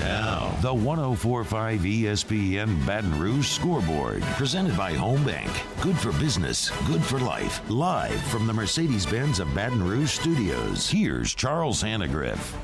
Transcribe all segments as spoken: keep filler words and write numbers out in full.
Now, the one oh four point five E S P N Baton Rouge scoreboard, presented by Home Bank. Good for business, good for life. Live from the Mercedes-Benz of Baton Rouge studios, here's Charles Hannegriff.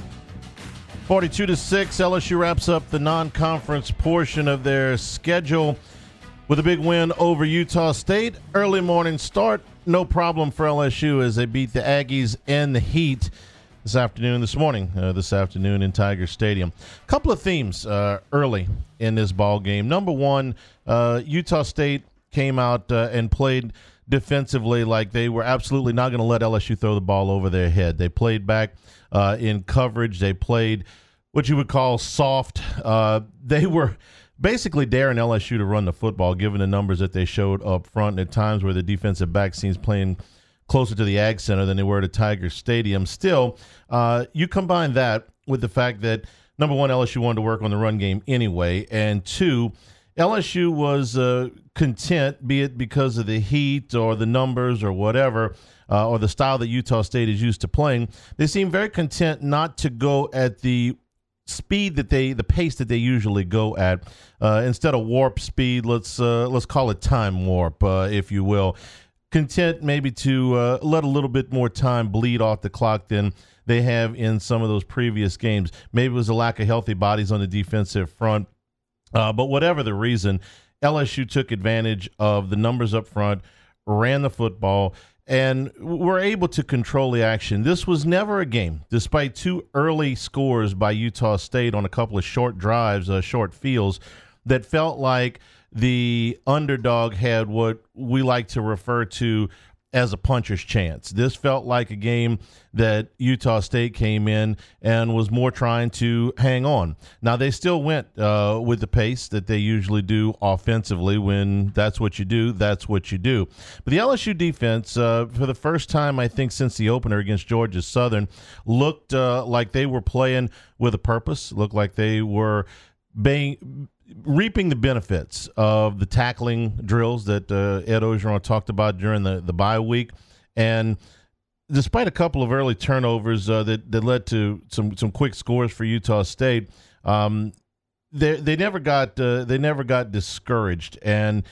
forty-two to six, L S U wraps up the non-conference portion of their schedule with a big win over Utah State. Early morning start, no problem for L S U as they beat the Aggies and the Heat this afternoon, this morning, uh, this afternoon in Tiger Stadium. A couple of themes uh, early in this ball game. Number one, uh, Utah State came out uh, and played defensively like they were absolutely not going to let L S U throw the ball over their head. They played back uh, in coverage. They played what you would call soft. Uh, they were basically daring L S U to run the football, given the numbers that they showed up front, and at times where the defensive back seems playing closer to the Ag Center than they were to Tiger Stadium. Still, uh, you combine that with the fact that, number one, L S U wanted to work on the run game anyway, and two, L S U was uh, content, be it because of the heat or the numbers or whatever, uh, or the style that Utah State is used to playing. They seem very content not to go at the speed that they, the pace that they usually go at. Uh, instead of warp speed, let's uh, let's call it time warp, uh, if you will. Content maybe to uh, let a little bit more time bleed off the clock than they have in some of those previous games. Maybe it was a lack of healthy bodies on the defensive front. Uh, but whatever the reason, L S U took advantage of the numbers up front, ran the football, and were able to control the action. This was never a game, despite two early scores by Utah State on a couple of short drives, uh, short fields, that felt like the underdog had what we like to refer to as a puncher's chance. This felt like a game that Utah State came in and was more trying to hang on. Now, they still went uh, with the pace that they usually do offensively. When that's what you do, that's what you do. But the L S U defense, uh, for the first time, I think, since the opener against Georgia Southern, looked uh, like they were playing with a purpose, looked like they were being reaping the benefits of the tackling drills that uh, Ed Orgeron talked about during the, the bye week. And despite a couple of early turnovers uh, that, that led to some, some quick scores for Utah State, um, they they never got uh, they never got discouraged. And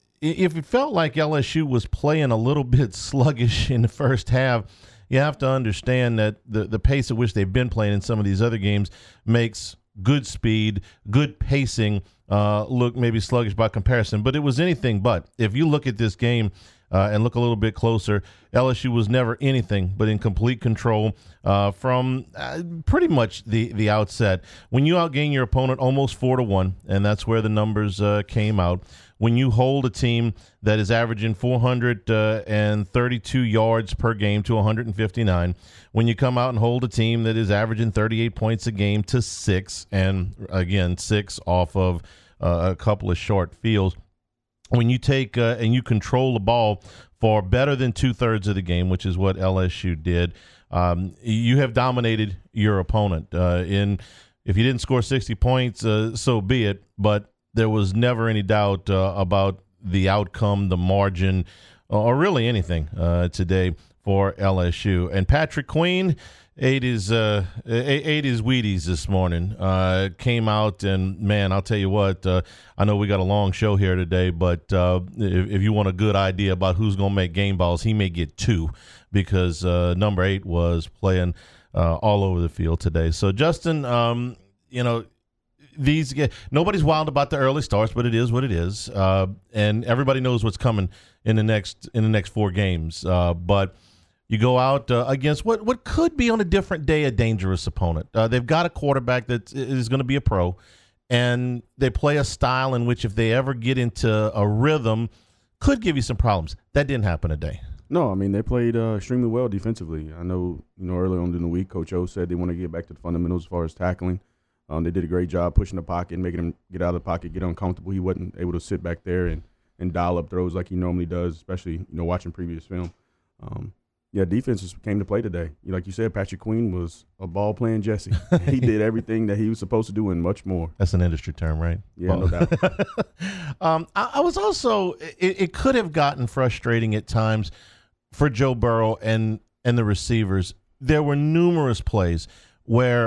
if it felt like L S U was playing a little bit sluggish in the first half, you have to understand that the, the pace at which they've been playing in some of these other games makes good speed, good pacing, uh, look maybe sluggish by comparison. But it was anything but. If you look at this game uh, and look a little bit closer, L S U was never anything but in complete control uh, from uh, pretty much the, the outset. When you outgain your opponent almost four to one, and that's where the numbers uh, came out, when you hold a team that is averaging four hundred thirty-two yards per game to one hundred fifty-nine, when you come out and hold a team that is averaging thirty-eight points a game to six, and again, six off of uh, a couple of short fields, when you take uh, and you control the ball for better than two-thirds of the game, which is what L S U did, um, you have dominated your opponent. Uh, in if you didn't score sixty points, uh, so be it, but there was never any doubt uh, about the outcome, the margin, or really anything uh, today for L S U. And Patrick Queen ate his uh, ate his Wheaties this morning. Uh, came out and, man, I'll tell you what. Uh, I know we got a long show here today, but uh, if, if you want a good idea about who's going to make game balls, he may get two, because uh, number eight was playing uh, all over the field today. So, Justin, um, you know. These nobody's wild about the early starts, but it is what it is, uh, and everybody knows what's coming in the next in the next four games. Uh, but you go out uh, against what what could be on a different day a dangerous opponent. Uh, they've got a quarterback that is going to be a pro, and they play a style in which, if they ever get into a rhythm, could give you some problems. That didn't happen today. No, I mean, they played uh, extremely well defensively. I know, you know, early on in the week, Coach O said they want to get back to the fundamentals as far as tackling. Um, they did a great job pushing the pocket, making him get out of the pocket, get uncomfortable. He wasn't able to sit back there and, and dial up throws like he normally does, especially, you know, watching previous film. Um, yeah, defense came to play today. Like you said, Patrick Queen was a ball-playing Jesse. He did everything that he was supposed to do and much more. That's an industry term, right? Yeah, well, no doubt. um, I, I was also it, – it could have gotten frustrating at times for Joe Burrow and, and the receivers. There were numerous plays where –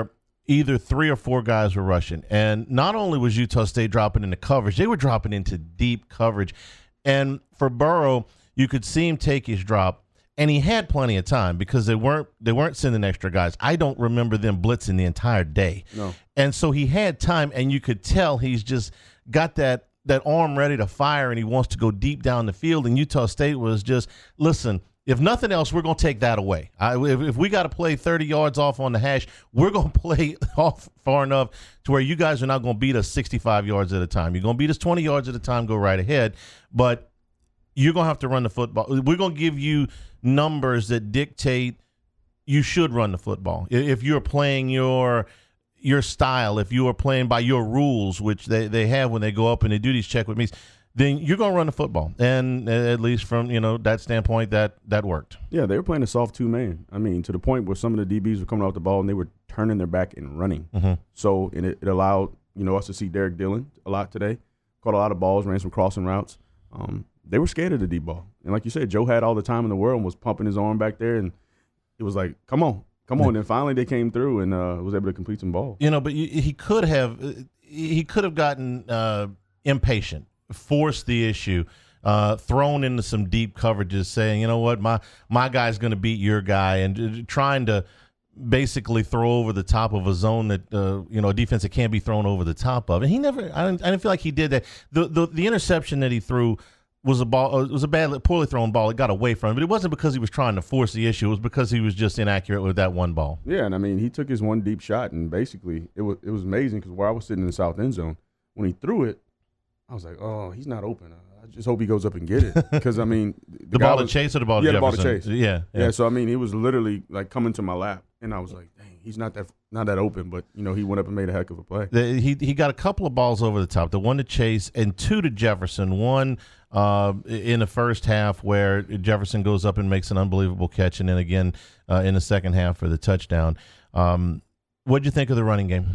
either three or four guys were rushing. And not only was Utah State dropping into coverage, they were dropping into deep coverage. And for Burrow, you could see him take his drop, and he had plenty of time because they weren't they weren't sending extra guys. I don't remember them blitzing the entire day. No. And so he had time, and you could tell he's just got that that arm ready to fire, and he wants to go deep down the field. And Utah State was just, listen, if nothing else, we're going to take that away. I, if, if we got to play thirty yards off on the hash, we're going to play off far enough to where you guys are not going to beat us sixty-five yards at a time. You're going to beat us twenty yards at a time, go right ahead. But you're going to have to run the football. We're going to give you numbers that dictate you should run the football. If you're playing your your style, if you are playing by your rules, which they, they have when they go up and they do these check with me's, then you're going to run the football. And at least from, you know, that standpoint, that, that worked. Yeah, they were playing a soft two-man. I mean, to the point where some of the D Bs were coming off the ball and they were turning their back and running. Mm-hmm. So and it, it allowed, you know, us to see Derek Dillon a lot today. Caught a lot of balls, ran some crossing routes. Um, they were scared of the deep ball. And like you said, Joe had all the time in the world and was pumping his arm back there. And it was like, come on, come on. And finally they came through and uh, was able to complete some balls. You know, but he could have he could have gotten uh, impatient, forced the issue, uh, thrown into some deep coverages, saying, you know what, my my guy's going to beat your guy, and trying to basically throw over the top of a zone that, uh, you know, a defense that can't be thrown over the top of. And he never, I didn't, I didn't feel like he did that. The, the, the interception that he threw was a ball, it was a bad, poorly thrown ball. It got away from him, but it wasn't because he was trying to force the issue. It was because he was just inaccurate with that one ball. Yeah, and I mean, he took his one deep shot, and basically it was it was amazing because where I was sitting in the south end zone, when he threw it, I was like, oh, he's not open. I just hope he goes up and get it. Because, I mean. The, the ball was, to Chase or the ball to yeah, Jefferson? the ball to Chase. Yeah, yeah. Yeah, so, I mean, he was literally, like, coming to my lap. And I was like, dang, he's not that not that open. But, you know, he went up and made a heck of a play. The, he he got a couple of balls over the top. The one to Chase and two to Jefferson. One uh, in the first half where Jefferson goes up and makes an unbelievable catch. And then again uh, in the second half for the touchdown. Um, what did you think of the running game?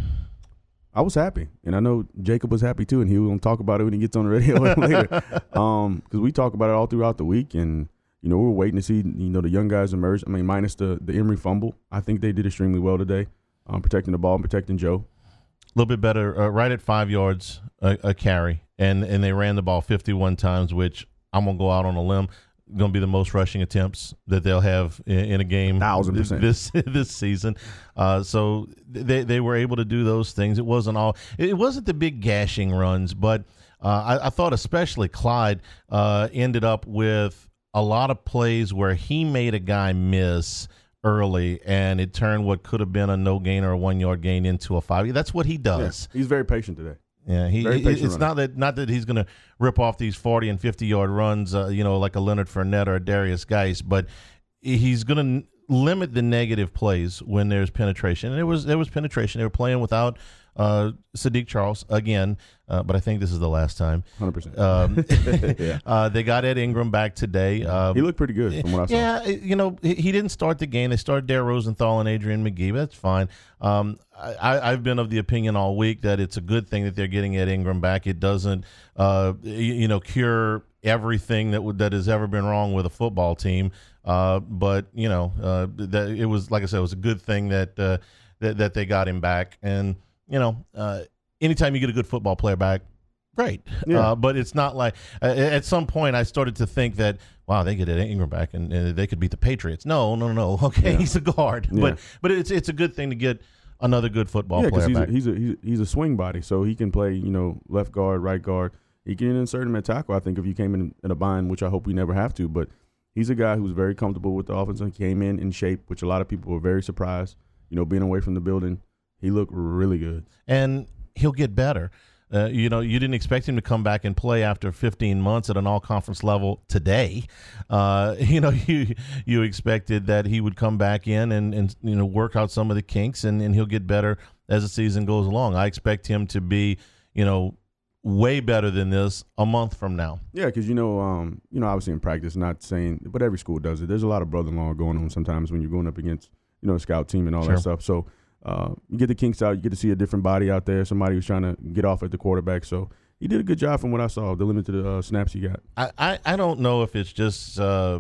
I was happy, and I know Jacob was happy too, and he was going to talk about it when he gets on the radio later. Um, because we talk about it all throughout the week, and you know we were waiting to see you know the young guys emerge. I mean, minus the the Emory fumble, I think they did extremely well today, um, protecting the ball and protecting Joe. A little bit better, uh, right at five yards a, a carry, and and they ran the ball fifty-one times, which I'm gonna go out on a limb. Going to be the most rushing attempts that they'll have in, in a game Thousand percent. this this season. Uh, so they they were able to do those things. It wasn't all. It wasn't the big gashing runs, but uh, I, I thought especially Clyde uh, ended up with a lot of plays where he made a guy miss early, and it turned what could have been a no gain or a one yard gain into a five. That's what he does. Yeah, he's very patient today. Yeah, he, he it's runner. not that not that he's going to rip off these forty and fifty yard runs, uh, you know, like a Leonard Fournette or a Darius Geis, but he's going to limit the negative plays when there's penetration. And there was there was penetration. They were playing without uh, Sadiq Charles again, uh, but I think this is the last time. one hundred percent. Um, yeah. uh, they got Ed Ingram back today. Um, he looked pretty good from what I saw. Yeah, you know, he, he didn't start the game. They started Dare Rosenthal and Adrian McGee. That's fine. Um, I, I've been of the opinion all week that it's a good thing that they're getting Ed Ingram back. It doesn't, uh, you, you know, cure everything that would, that has ever been wrong with a football team. Uh, but you know, uh, that it was, like I said, it was a good thing that uh, that, that they got him back. And you know, uh, anytime you get a good football player back, great. Yeah. Uh, but it's not like uh, at some point I started to think that, wow, they get Ed Ingram back and uh, they could beat the Patriots. No, no, no. Okay, yeah. He's a guard, yeah. but but it's it's a good thing to get another good football yeah, player he's back. A, he's a he's a, he's a swing body, so he can play, you know, left guard, right guard. He can insert him at tackle, I think, if you came in in a bind, which I hope we never have to. But he's a guy who's very comfortable with the offense and came in in shape, which a lot of people were very surprised. You know, being away from the building, he looked really good. And he'll get better. Uh, you know, you didn't expect him to come back and play after fifteen months at an all-conference level today. Uh, you know, you you expected that he would come back in and, and you know, work out some of the kinks, and, and he'll get better as the season goes along. I expect him to be, you know, way better than this a month from now. Yeah, because, you know, um, you know, obviously in practice, not saying, but every school does it. There's a lot of brother-in-law going on sometimes when you're going up against, you know, a scout team and all Sure. that stuff. So, Uh, you get the kinks out. You get to see a different body out there, somebody who's trying to get off at the quarterback. So he did a good job from what I saw, the limited uh, snaps he got. I, I, I don't know if it's just uh,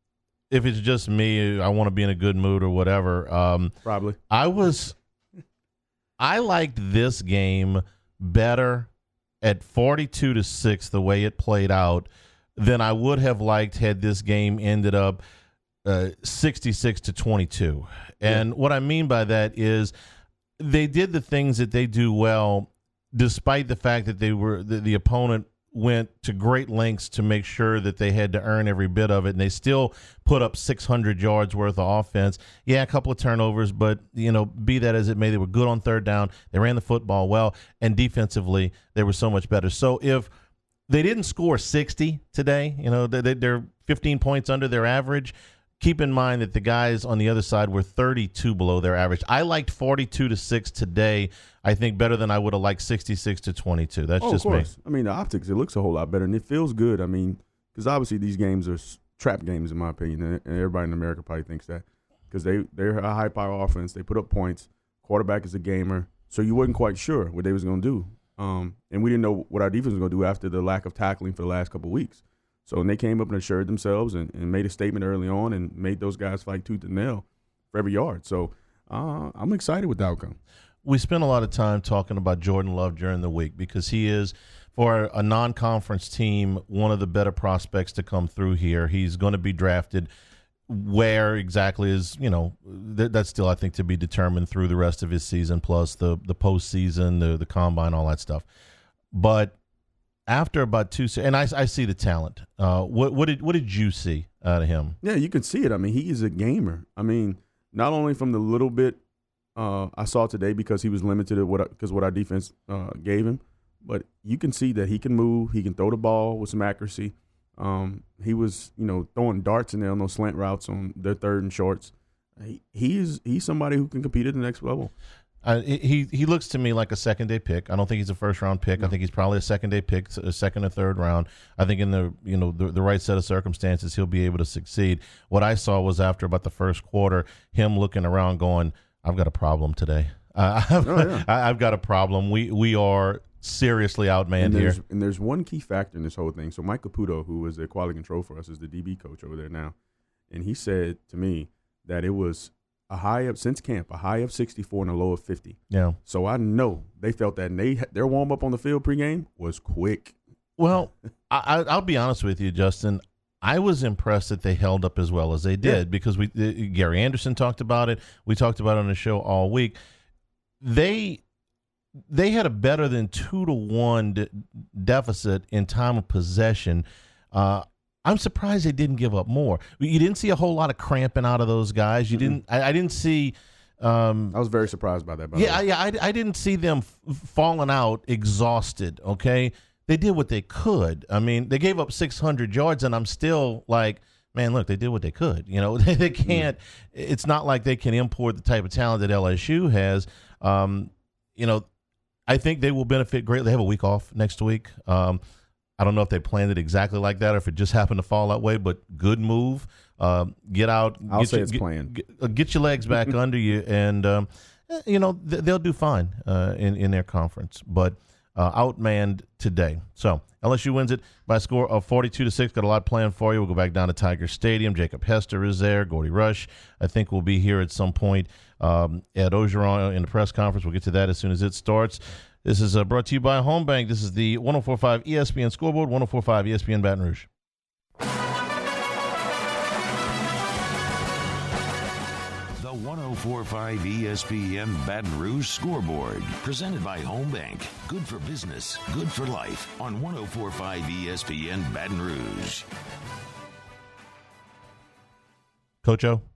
if it's just me. I want to be in a good mood or whatever. Um, Probably. I was I liked this game better at forty-two to six, the way it played out, than I would have liked had this game ended up uh, sixty-six to twenty-two. And yeah. what I mean by that is they did the things that they do well, despite the fact that they were the, the opponent went to great lengths to make sure that they had to earn every bit of it, and they still put up six hundred yards worth of offense. Yeah, a couple of turnovers, but, you know, be that as it may, they were good on third down. They ran the football well, and defensively, they were so much better. So if they didn't score sixty today, you know, they, they're fifteen points under their average, keep in mind that the guys on the other side were thirty-two below their average. I liked forty-two to six today, I think, better than I would have liked sixty-six to twenty-two. That's oh, just of course. me. I mean, the optics, it looks a whole lot better, and it feels good. I mean, because obviously these games are trap games, in my opinion, and everybody in America probably thinks that because they, they're a high-power offense. They put up points. Quarterback is a gamer, so you wasn't quite sure what they was going to do. Um, and we didn't know what our defense was going to do after the lack of tackling for the last couple of weeks. So when they came up and assured themselves and, and made a statement early on and made those guys fight tooth and nail for every yard. So uh, I'm excited with the outcome. We spent a lot of time talking about Jordan Love during the week because he is, for a non-conference team, one of the better prospects to come through here. He's going to be drafted. Where exactly is, you know, th- that's still, I think, to be determined through the rest of his season, plus the, the postseason, the, the combine, all that stuff. But after about two, and I, I see the talent. Uh, what, what did what did you see out of him? Yeah, you can see it. I mean, he is a gamer. I mean, not only from the little bit uh, I saw today because he was limited at what because what our defense uh, gave him, but you can see that he can move. He can throw the ball with some accuracy. Um, he was, you know, throwing darts in there on those slant routes on their third and shorts. He, he's he's somebody who can compete at the next level. Uh, he he looks to me like a second day pick. I don't think he's a first round pick. No. I think he's probably a second day pick, a second or third round. I think in the you know the, the right set of circumstances, he'll be able to succeed. What I saw was after about the first quarter, him looking around, going, "I've got a problem today. Uh, I've, oh, yeah. I, I've got a problem. We we are seriously outmanned and here." And there's one key factor in this whole thing. So Mike Caputo, who is the quality control for us, is the D B coach over there now, and he said to me that it was a high of since camp, a high of sixty-four and a low of fifty. Yeah. So I know they felt that, and they their warm up on the field pregame was quick. Well, I, I'll be honest with you, Justin. I was impressed that they held up as well as they did yeah. because we uh, Gary Anderson talked about it. We talked about it on the show all week. They they had a better than two to one de- deficit in time of possession. Uh, I'm surprised they didn't give up more. You didn't see a whole lot of cramping out of those guys. You mm-hmm. didn't. I, I didn't see. Um, I was very surprised by that. By yeah, yeah. I, I didn't see them f- falling out exhausted. Okay, they did what they could. I mean, they gave up six hundred yards, and I'm still like, man, look, they did what they could. You know, they, they can't. Mm-hmm. It's not like they can import the type of talent that L S U has. Um, you know, I think they will benefit greatly. They have a week off next week. Um, I don't know if they planned it exactly like that or if it just happened to fall that way, but good move. Um, get out. I'll get say your, it's get, planned. Get, get your legs back under you, and, um, you know, th- they'll do fine uh, in, in their conference. But uh, outmanned today. So L S U wins it by a score of forty-two to six. Got a lot planned for you. We'll go back down to Tiger Stadium. Jacob Hester is there. Gordy Rush, I think, will be here at some point. Um, Ed Ogeron in the press conference. We'll get to that as soon as it starts. This is uh, brought to you by Home Bank. This is the one oh four point five E S P N Scoreboard, one oh four point five E S P N Baton Rouge. The one oh four point five E S P N Baton Rouge Scoreboard, presented by Home Bank. Good for business, good for life, on one oh four point five E S P N Baton Rouge. Coach O?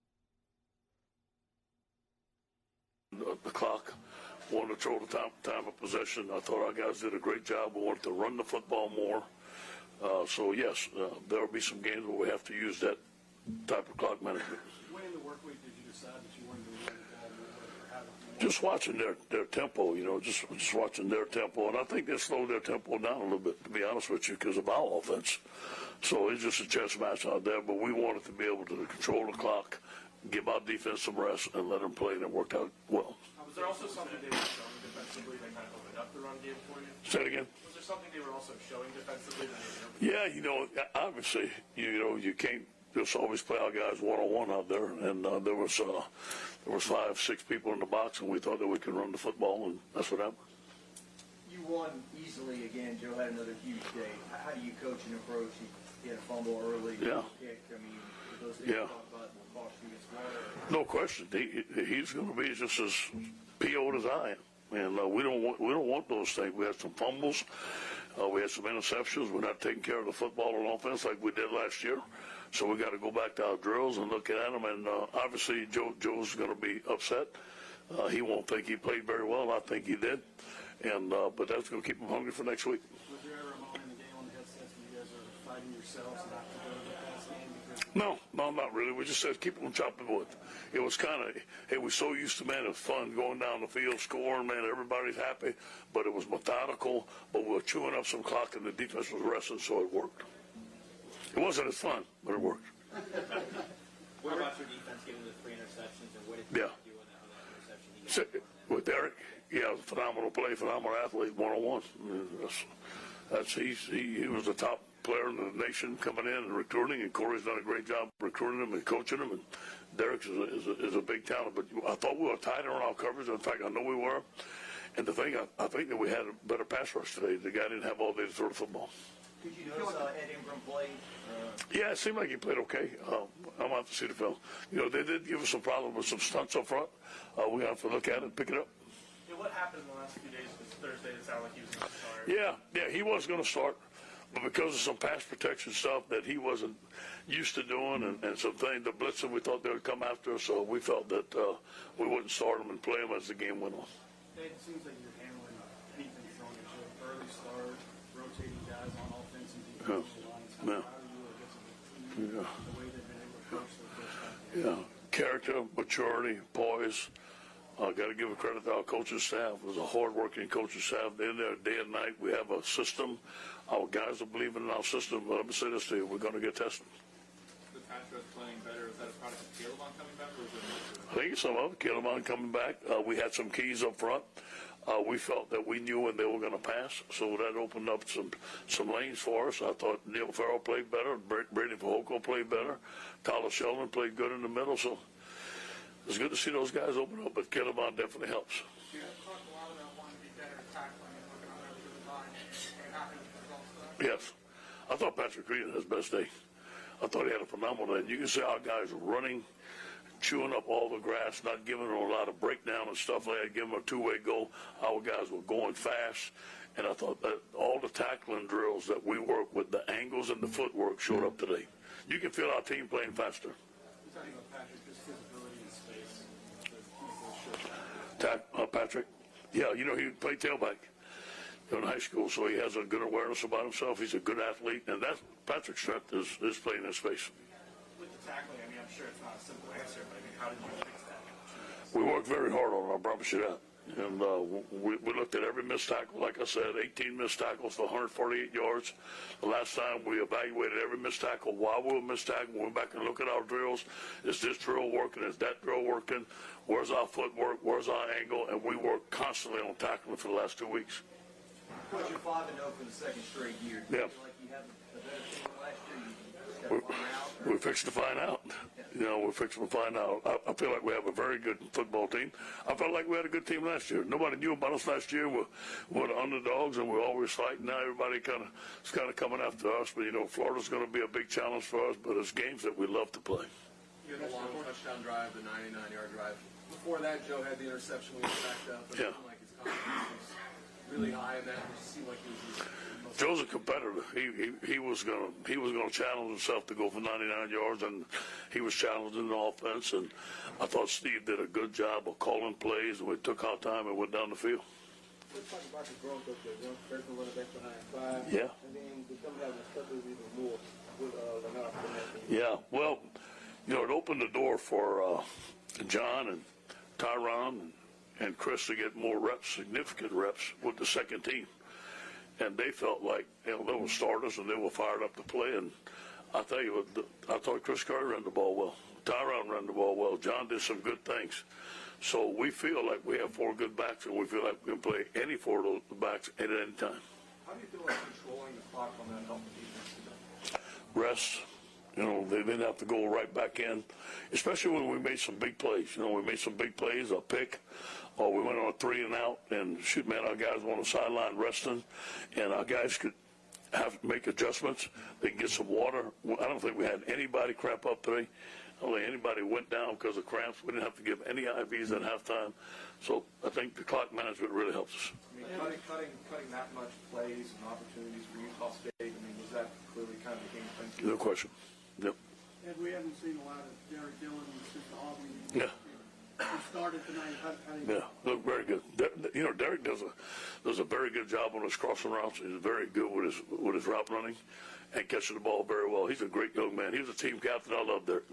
The clock. Wanted to control the time, time of possession. I thought our guys did a great job. We wanted to run the football more. Uh, so, yes, uh, there will be some games where we have to use that type of clock management. When in the work week did you decide that you wanted to run the ball more? Or have it more? Just watching their, their tempo, you know, just, just watching their tempo. And I think they slowed their tempo down a little bit, to be honest with you, because of our offense. So it's just a chess match out there. But we wanted to be able to control the clock, give our defense some rest, and let them play, and it worked out well. Was there also something they were showing defensively that kind of opened up the run game for you? Say it again. Was there something they were also showing defensively that made it open? Yeah, you know, obviously, you know, you can't just always play our guys one-on-one out there. And uh, there was uh, there was five, six people in the box, and we thought that we could run the football, and that's what happened. You won easily again. Joe had another huge day. How do you coach an approach? He had a fumble early. Yeah. Kick. I mean, those things Yeah. you talk about will cost you as well. No question. He, he's going to be just as P O'd as I am. And uh, we don't want we don't want those things. We had some fumbles, uh, we had some interceptions. We're not taking care of the football on offense like we did last year. So we got to go back to our drills and look at them. And uh, obviously, Joe Joe's going to be upset. Uh, he won't think he played very well. I think he did. And uh, but that's going to keep him hungry for next week. Was there ever a moment in the game on the headsets when you guys are fighting yourselves not to go to the pass game? Because No, no, not really. We just said keep on chopping wood. It was kind of, hey, we're so used to, man, it was fun going down the field, scoring, man, everybody's happy. But it was methodical, but we were chewing up some clock, and the defense was resting, so it worked. It wasn't as fun, but it worked. What about your defense giving the three interceptions, and what did Yeah. you do on that, on that interception? He got So, with Eric, yeah, it was a phenomenal play, phenomenal athlete, one-on-one. That's, that's he's, he, he was the top player in the nation coming in and recruiting, and Corey's done a great job recruiting him and coaching him, and Derek is a, is a, is a big talent. But I thought we were tighter on our coverage. In fact, I know we were. And the thing, I, I think that we had a better pass rush today. The guy didn't have all day to throw the football. Did you notice uh, Ed Ingram played? Uh, Yeah, it seemed like he played okay. Uh, I'm out to see the film. You know, they did give us some problems with some stunts up front. Uh, we have to look at it and pick it up. yeah, what happened in the last few days? Because Thursday it sounded like he was going to start. Yeah, yeah, he was going to start, but because of some pass protection stuff that he wasn't used to doing, and, and some things, the blitzing, we thought they would come after us, so we felt that uh, we wouldn't start him and play him as the game went on. Dave, it seems like you're handling anything thrown at you. Early start, rotating guys on offense and defense lines. How Yeah. proud are you against the team, Yeah. the way they've been able to coach their first half? Yeah, character, maturity, poise. I got to give a credit to our coaching staff. It was a hard-working coaching staff. They're in there day and night. We have a system. Our guys are believing in our system. But let me say this to you: we're going to get tested. The pass rush playing better, is that a product of Calebon coming back, or is it a mix of I think it's some of it. Calebon coming back. Uh, we had some keys up front. Uh, we felt that we knew when they were going to pass, so that opened up some some lanes for us. I thought Neil Farrell played better. Brady Fajoko played better. Tyler Sheldon played good in the middle. So it's good to see those guys open up, but Calebon definitely helps. You guys talked a lot about wanting to be better at tackling and working on every other line. Are you happy with the results there? Yes. I thought Patrick Reed had his best day. I thought he had a phenomenal day. You can see our guys running, chewing up all the grass, not giving them a lot of breakdown and stuff like that, giving them a two-way go. Our guys were going fast, and I thought that all the tackling drills that we work with, the angles and the footwork showed up today. You can feel our team playing faster. You're talking about Patrick, his visibility in space. The, the short Tack, uh, Patrick, yeah, you know, he played tailback in high school, so he has a good awareness about himself. He's a good athlete, and that's Patrick's strength is, is playing in space. With the tackling, I mean, I'm sure it's not a simple answer, but I mean, how did you fix that? We worked very hard on it, I promise you that. And uh, we, we looked at every missed tackle. Like I said, eighteen missed tackles for one hundred forty-eight yards. The last time we evaluated every missed tackle while we were missed tackle. We went back and looked at our drills. Is this drill working? Is that drill working? Where's our footwork? Where's our angle? And we worked constantly on tackling for the last two weeks. Coach, you're five and zero for the second straight year. Do you Yeah. feel like you have a better team than last year? You just got to find out. or- We're fixing to find out. You know, we're fixing to find out. I, I feel like we have a very good football team. I felt like we had a good team last year. Nobody knew about us last year. We're, we're the underdogs, and we're always fighting. Now everybody kind of is kind of coming after us. But, you know, Florida's going to be a big challenge for us, but it's games that we love to play. You had the long touchdown drive, the ninety-nine yard drive. Before that, Joe had the interception when he was backed up. It Yeah. seemed like his confidence was really high in that. It just seemed like he was the most. Joe's a competitor. He he, he was gonna he was gonna challenge himself to go for ninety-nine yards, and he was challenged in the offense. And I thought Steve did a good job of calling plays, and we took our time and went down the field. Let's talk about the growth of the young freshman running back behind five. Yeah. And then becoming having stuff even more with uh, Leonard Fournette. Yeah, well, you know, it opened the door for uh, John and Tyron and, and Chris to get more reps, significant reps with the second team. And they felt like, you know, they were starters and they were fired up to play. And I tell you what, the, I thought Chris Curry ran the ball well. Tyron ran the ball well. John did some good things. So we feel like we have four good backs, and we feel like we can play any four of those backs at any time. How do you feel like controlling the clock on that help the defense today? Rest You know, they didn't have to go right back in, especially when we made some big plays. You know, we made some big plays, a pick, or we went on a three and out, and shoot, man, our guys were on the sideline resting, and our guys could have to make adjustments. They can get some water. I don't think we had anybody cramp up today. I don't think anybody went down because of cramps. We didn't have to give any I Vs at halftime. So I think the clock management really helps us. I mean, cutting, cutting, cutting that much plays and opportunities for Utah State, I mean, was that clearly kind of the game plan? No question. Yep. And we haven't seen a lot of Derek Dillon since the Albany. Yeah. He started tonight. How, how do you Yeah, look very good. Der- You know, Derek does a does a very good job on his crossing routes. He's very good with his with his route running and catching the ball very well. He's a great young man. He was a team captain. I love Derek.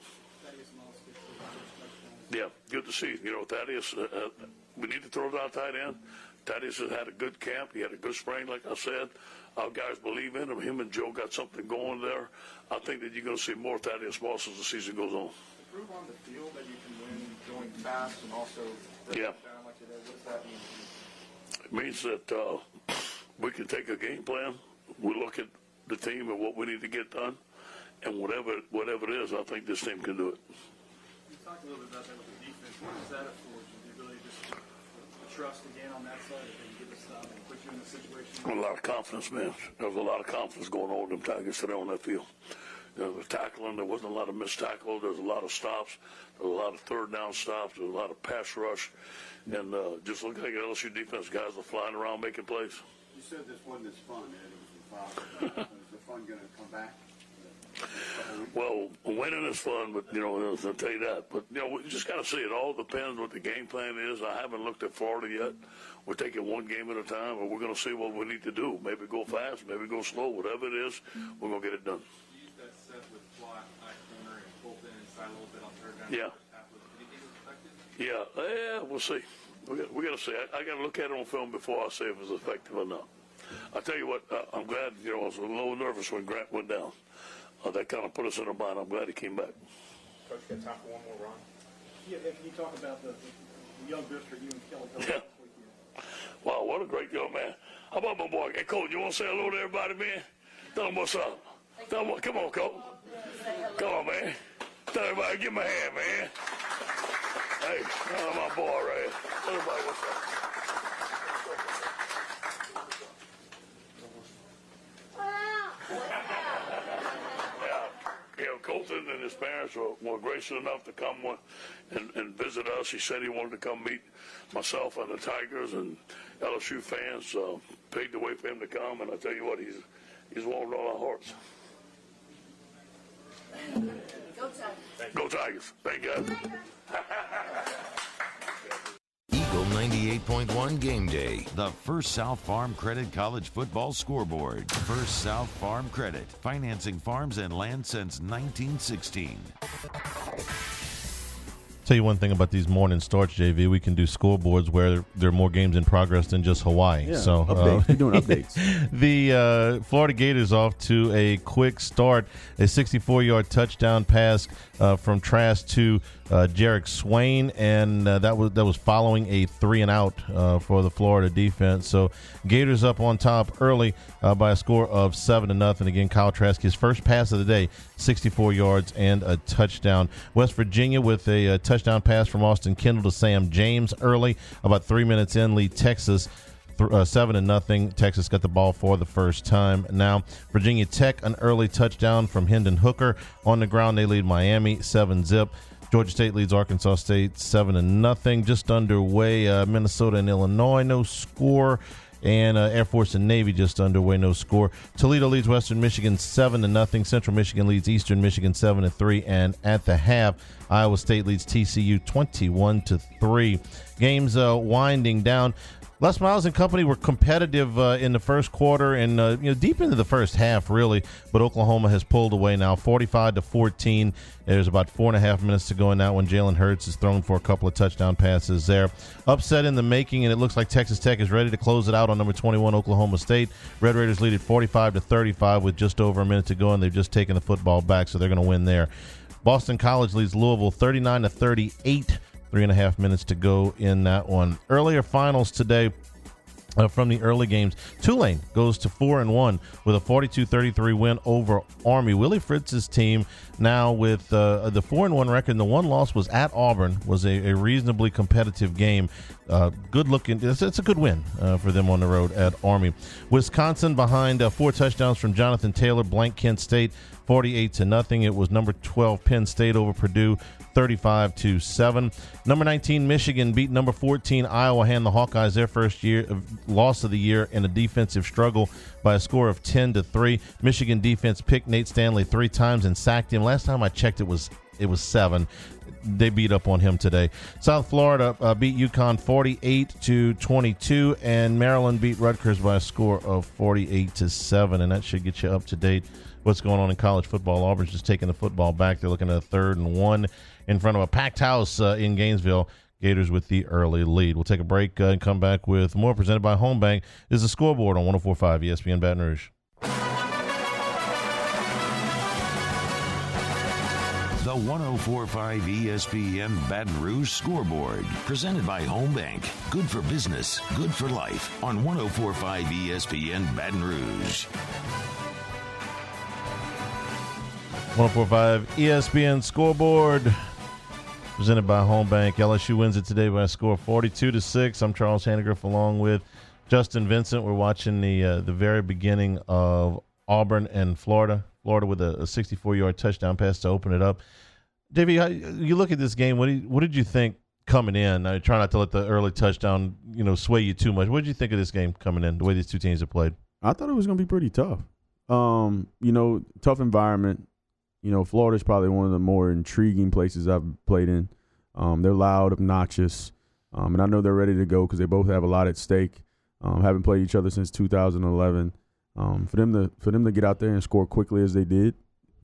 Yeah, good to see. You know, Thaddeus, uh, uh, we need to throw down tight end. Thaddeus has had a good camp. He had a good spring, like I said. Our guys believe in him. Him and Joe got something going there. I think that you're going to see more Thaddeus Moss as the season goes on. Prove on the field that you can win going fast and also break Yeah. it down like today. What does that mean to you? It means that uh, we can take a game plan. We look at the team and what we need to get done, and whatever whatever it is, I think this team can do it. You talked a little bit about that with the defense. What does that afford you? The ability just to, to trust again on that side and get the stop and put you in a situation? A lot of confidence, man. There was a lot of confidence going on with them Tigers today on that field. There was tackling. There wasn't a lot of missed tackles. There was a lot of stops. There was a lot of third down stops. There was a lot of pass rush. And uh, just looking at the L S U defense, guys are flying around making plays. You said this wasn't as fun, Ed. It was the fun. Is the fun going to come back? Well, winning is fun, but, you know, I'll tell you that. But, you know, we just got to see. It all depends what the game plan is. I haven't looked at Florida yet. We're taking one game at a time, and we're going to see what we need to do. Maybe go fast, maybe go slow. Whatever it is, we're going to get it done. You used that set with Plot, high corner, and Colton inside a little bit on third down. Yeah. Did you think it was effective? Yeah, yeah, we'll see. We got, we got to see. I, I got to look at it on film before I say if it's effective or not. I tell you what, uh, I'm glad. You know, I was a little nervous when Grant went down. Uh, that kind of put us in a bind. I'm glad he came back. Coach, you got time for one more run? Yeah, can you talk about the, the young district you and Kelly coached Yeah. this weekend? Wow, what a great young man. How about my boy? Hey, Coach, you want to say hello to everybody, man? Tell them what's up. Tell them, come on, Coach. Come on, man. Tell everybody, give him a hand, man. Hey, uh, my boy right here. Tell everybody what's up. Yeah, Colton and his parents were, were gracious enough to come one and, and visit us. He said he wanted to come meet myself and the Tigers and L S U fans. Uh, paid the way for him to come, and I tell you what, he's he's warmed all our hearts. Go Tigers. Go Tigers. Thank you, guys. Eagle ninety-eight point one Game Day. The First South Farm Credit College Football Scoreboard. First South Farm Credit. Financing farms and land since nineteen sixteen. Tell you one thing about these morning starts, J V. We can do scoreboards where there are more games in progress than just Hawaii. Yeah, so updates. Uh, We're doing updates. The uh, Florida Gators off to a quick start. A sixty-four-yard touchdown pass uh, from Trask to uh, Jarek Swain, and uh, that was that was following a three and out uh, for the Florida defense. So Gators up on top early uh, by a score of seven to nothing. Again, Kyle Trask, his first pass of the day, sixty-four yards and a touchdown. West Virginia with a, a touchdown pass from Austin Kendall to Sam James early, about three minutes in, lead Texas th- uh, seven to nothing. Texas got the ball for the first time. Now Virginia Tech, an early touchdown from Hendon Hooker on the ground. They lead Miami seven zip. Georgia State leads Arkansas State seven to nothing. Just underway, uh, Minnesota and Illinois, no score. And uh, Air Force and Navy just underway, no score. Toledo leads Western Michigan seven to nothing. Central Michigan leads Eastern Michigan seven to three. And at the half, Iowa State leads T C U twenty-one to three. Games uh, winding down. Les Miles and company were competitive uh, in the first quarter and uh, you know deep into the first half, really. But Oklahoma has pulled away now, forty-five to fourteen. There's about four and a half minutes to go in that one. Jalen Hurts is thrown for a couple of touchdown passes there. Upset in the making, and it looks like Texas Tech is ready to close it out on number twenty-one, Oklahoma State. Red Raiders lead at forty-five to thirty-five with just over a minute to go, and they've just taken the football back, so they're going to win there. Boston College leads Louisville thirty-nine to thirty-eight. Three and a half minutes to go in that one. Earlier finals today, Uh, from the early games. Tulane goes to four and one with a forty-two thirty-three win over Army. Willie Fritz's team now with uh, the four and one record. And the one loss was at Auburn. Was a, a reasonably competitive game. Uh, good looking. It's, it's a good win uh, for them on the road at Army. Wisconsin behind uh, four touchdowns from Jonathan Taylor, blank Kent State, forty-eight to nothing. It was number twelve Penn State over Purdue, thirty-five to seven. Number nineteen Michigan beat number fourteen Iowa, hand the Hawkeyes their first year loss of the year in a defensive struggle by a score of ten to three. Michigan defense picked Nate Stanley three times and sacked him. Last time I checked, it was it was seven. They beat up on him today. South Florida uh, beat UConn forty-eight to twenty-two, and Maryland beat Rutgers by a score of forty-eight to seven, and that should get you up to date. What's going on in college football? Auburn's just taking the football back. They're looking at a third and one in front of a packed house uh, in Gainesville. Gators with the early lead. We'll take a break uh, and come back with more presented by Home Bank. This is the Scoreboard on one oh four point five E S P N Baton Rouge. The one oh four point five E S P N Baton Rouge Scoreboard, presented by Home Bank. Good for business, good for life. On one oh four point five E S P N Baton Rouge. one oh four point five E S P N Scoreboard, presented by Home Bank. L S U wins it today by a score of forty-two to six. I'm Charles Hannegriff along with Justin Vincent. We're watching the uh, the very beginning of Auburn and Florida. Florida with a sixty-four-yard touchdown pass to open it up. Davey, you look at this game. What, do you, what did you think coming in? I try not to let the early touchdown, you know, sway you too much. What did you think of this game coming in, the way these two teams have played? I thought it was going to be pretty tough. Um, you know, tough environment. You know, Florida's probably one of the more intriguing places I've played in. Um, they're loud, obnoxious, um, and I know they're ready to go because they both have a lot at stake. Um, haven't played each other since two thousand eleven. Um, for them to for them to get out there and score quickly as they did,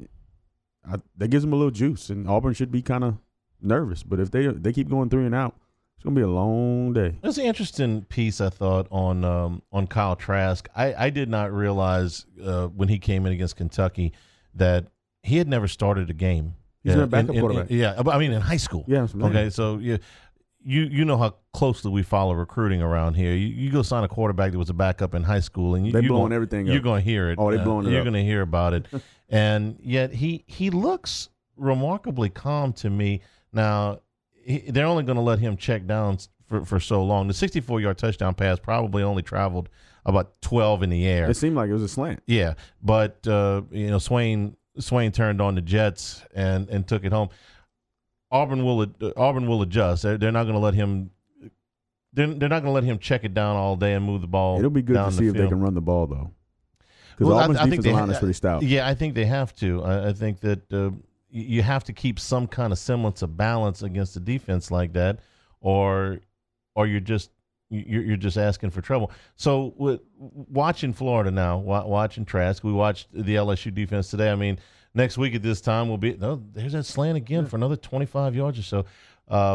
I, that gives them a little juice. And Auburn should be kind of nervous, but if they they keep going three and out, it's gonna be a long day. That's an interesting piece, I thought, on um, on Kyle Trask. I, I did not realize uh, when he came in against Kentucky that he had never started a game. He's uh, a backup in, in, quarterback. In, yeah, I mean in high school. Yeah. Okay, so you you you know how closely we follow recruiting around here. You, you go sign a quarterback that was a backup in high school, and you, they're you're blowing gonna, everything up. You're going to hear it. Oh, they're blowing uh, it You're up. going to hear about it, and yet he he looks remarkably calm to me. Now he, they're only going to let him check down for for so long. The sixty-four-yard touchdown pass probably only traveled about twelve in the air. It seemed like it was a slant. Yeah, but uh, you know, Swain Swain turned on the Jets and, and took it home. Auburn will uh, Auburn will adjust. They're, they're not going to let him. They're, they're not going to let him check it down all day and move the ball. It'll be good down to see the if field. they can run the ball though, because well, Auburn's I, I think defensive they, line is pretty stout. Yeah, I think they have to. I, I think that uh, you have to keep some kind of semblance of balance against a defense like that, or or you're just you're, you're just asking for trouble. So with, watching Florida now, watching Trask, we watched the L S U defense today. I mean, next week at this time we'll be no. There's that slant again for another twenty-five yards or so. Uh,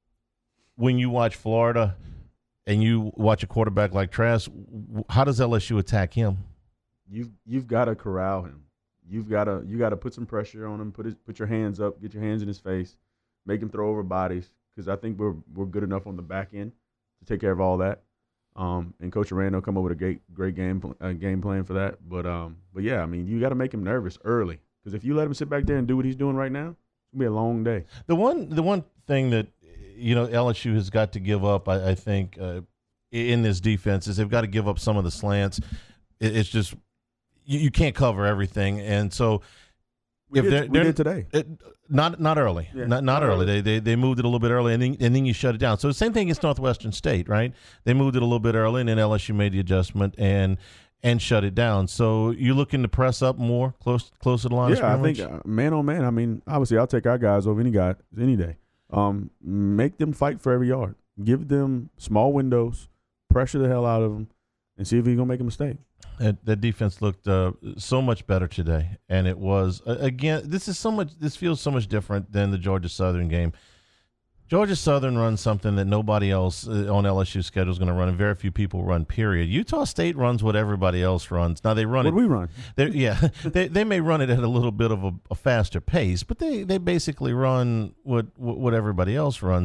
when you watch Florida and you watch a quarterback like Trask, how does L S U attack him? You've you've got to corral him. You've got to you got to put some pressure on him. Put his, put your hands up. Get your hands in his face. Make him throw over bodies, because I think we're we're good enough on the back end to take care of all that. Um, and Coach Aranda will come up with a great great game uh, game plan for that. But um, but yeah, I mean, you got to make him nervous early, because if you let him sit back there and do what he's doing right now, it's gonna be a long day. The one the one thing that you know L S U has got to give up, I, I think, uh, in this defense is they've got to give up some of the slants. It, it's just you, you can't cover everything, and so we if did, they're, we they're did today, it, not not early, yeah, not not, not early. early. They, they they moved it a little bit early, and then and then you shut it down. So the same thing against Northwestern State, right? They moved it a little bit early, and then L S U made the adjustment and and shut it down. So you're looking to press up more, close close to the line. Yeah, of scrimmage? I think uh, man on man. I mean, obviously, I'll take our guys over any guy any day. Um, make them fight for every yard. Give them small windows, pressure the hell out of them, and see if he's gonna make a mistake. That, that defense looked uh, so much better today, and it was uh, again. This is so much. This feels so much different than the Georgia Southern game. Georgia Southern runs something that nobody else on L S U's schedule is going to run, and very few people run. Period. Utah State runs what everybody else runs. Now they run what it. What we run? Yeah, they they may run it at a little bit of a, a faster pace, but they, they basically run what what everybody else runs.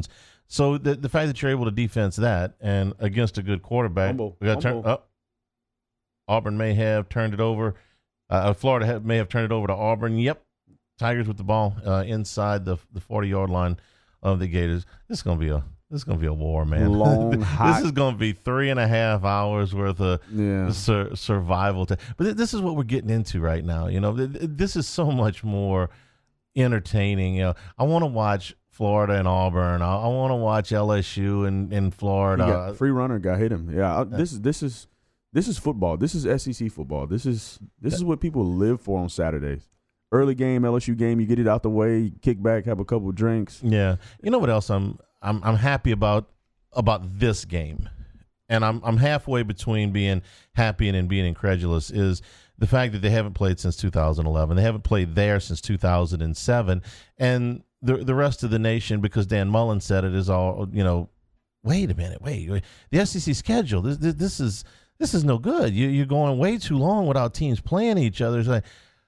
So the the fact that you're able to defense that and against a good quarterback, Humble. we got to turn Humble. up. Auburn may have turned it over. Uh, Florida have, may have turned it over to Auburn. Yep, Tigers with the ball uh, inside the the forty yard line of the Gators. This is gonna be a this is gonna be a war, man. Long, hot. This is gonna be three and a half hours worth of Yeah. sur- survival. T- but th- this is what we're getting into right now. You know, th- th- this is so much more entertaining. You know, I want to watch Florida and Auburn. I, I want to watch L S U and in He Florida. got, free runner got hit him. Yeah, I, this is this is this is football. This is S E C football. This is this is what people live for on Saturdays. Early game, L S U game. You get it out the way, kick back, have a couple of drinks. Yeah. You know what else I'm I'm I'm happy about about this game, and I'm I'm halfway between being happy and, and being incredulous is the fact that they haven't played since two thousand eleven. They haven't played there since two thousand seven, and the the rest of the nation, because Dan Mullen said it, is all, you know, wait a minute, wait, wait. The S E C schedule, this this, this is this is no good. You you're going way too long without teams playing each other. It's like,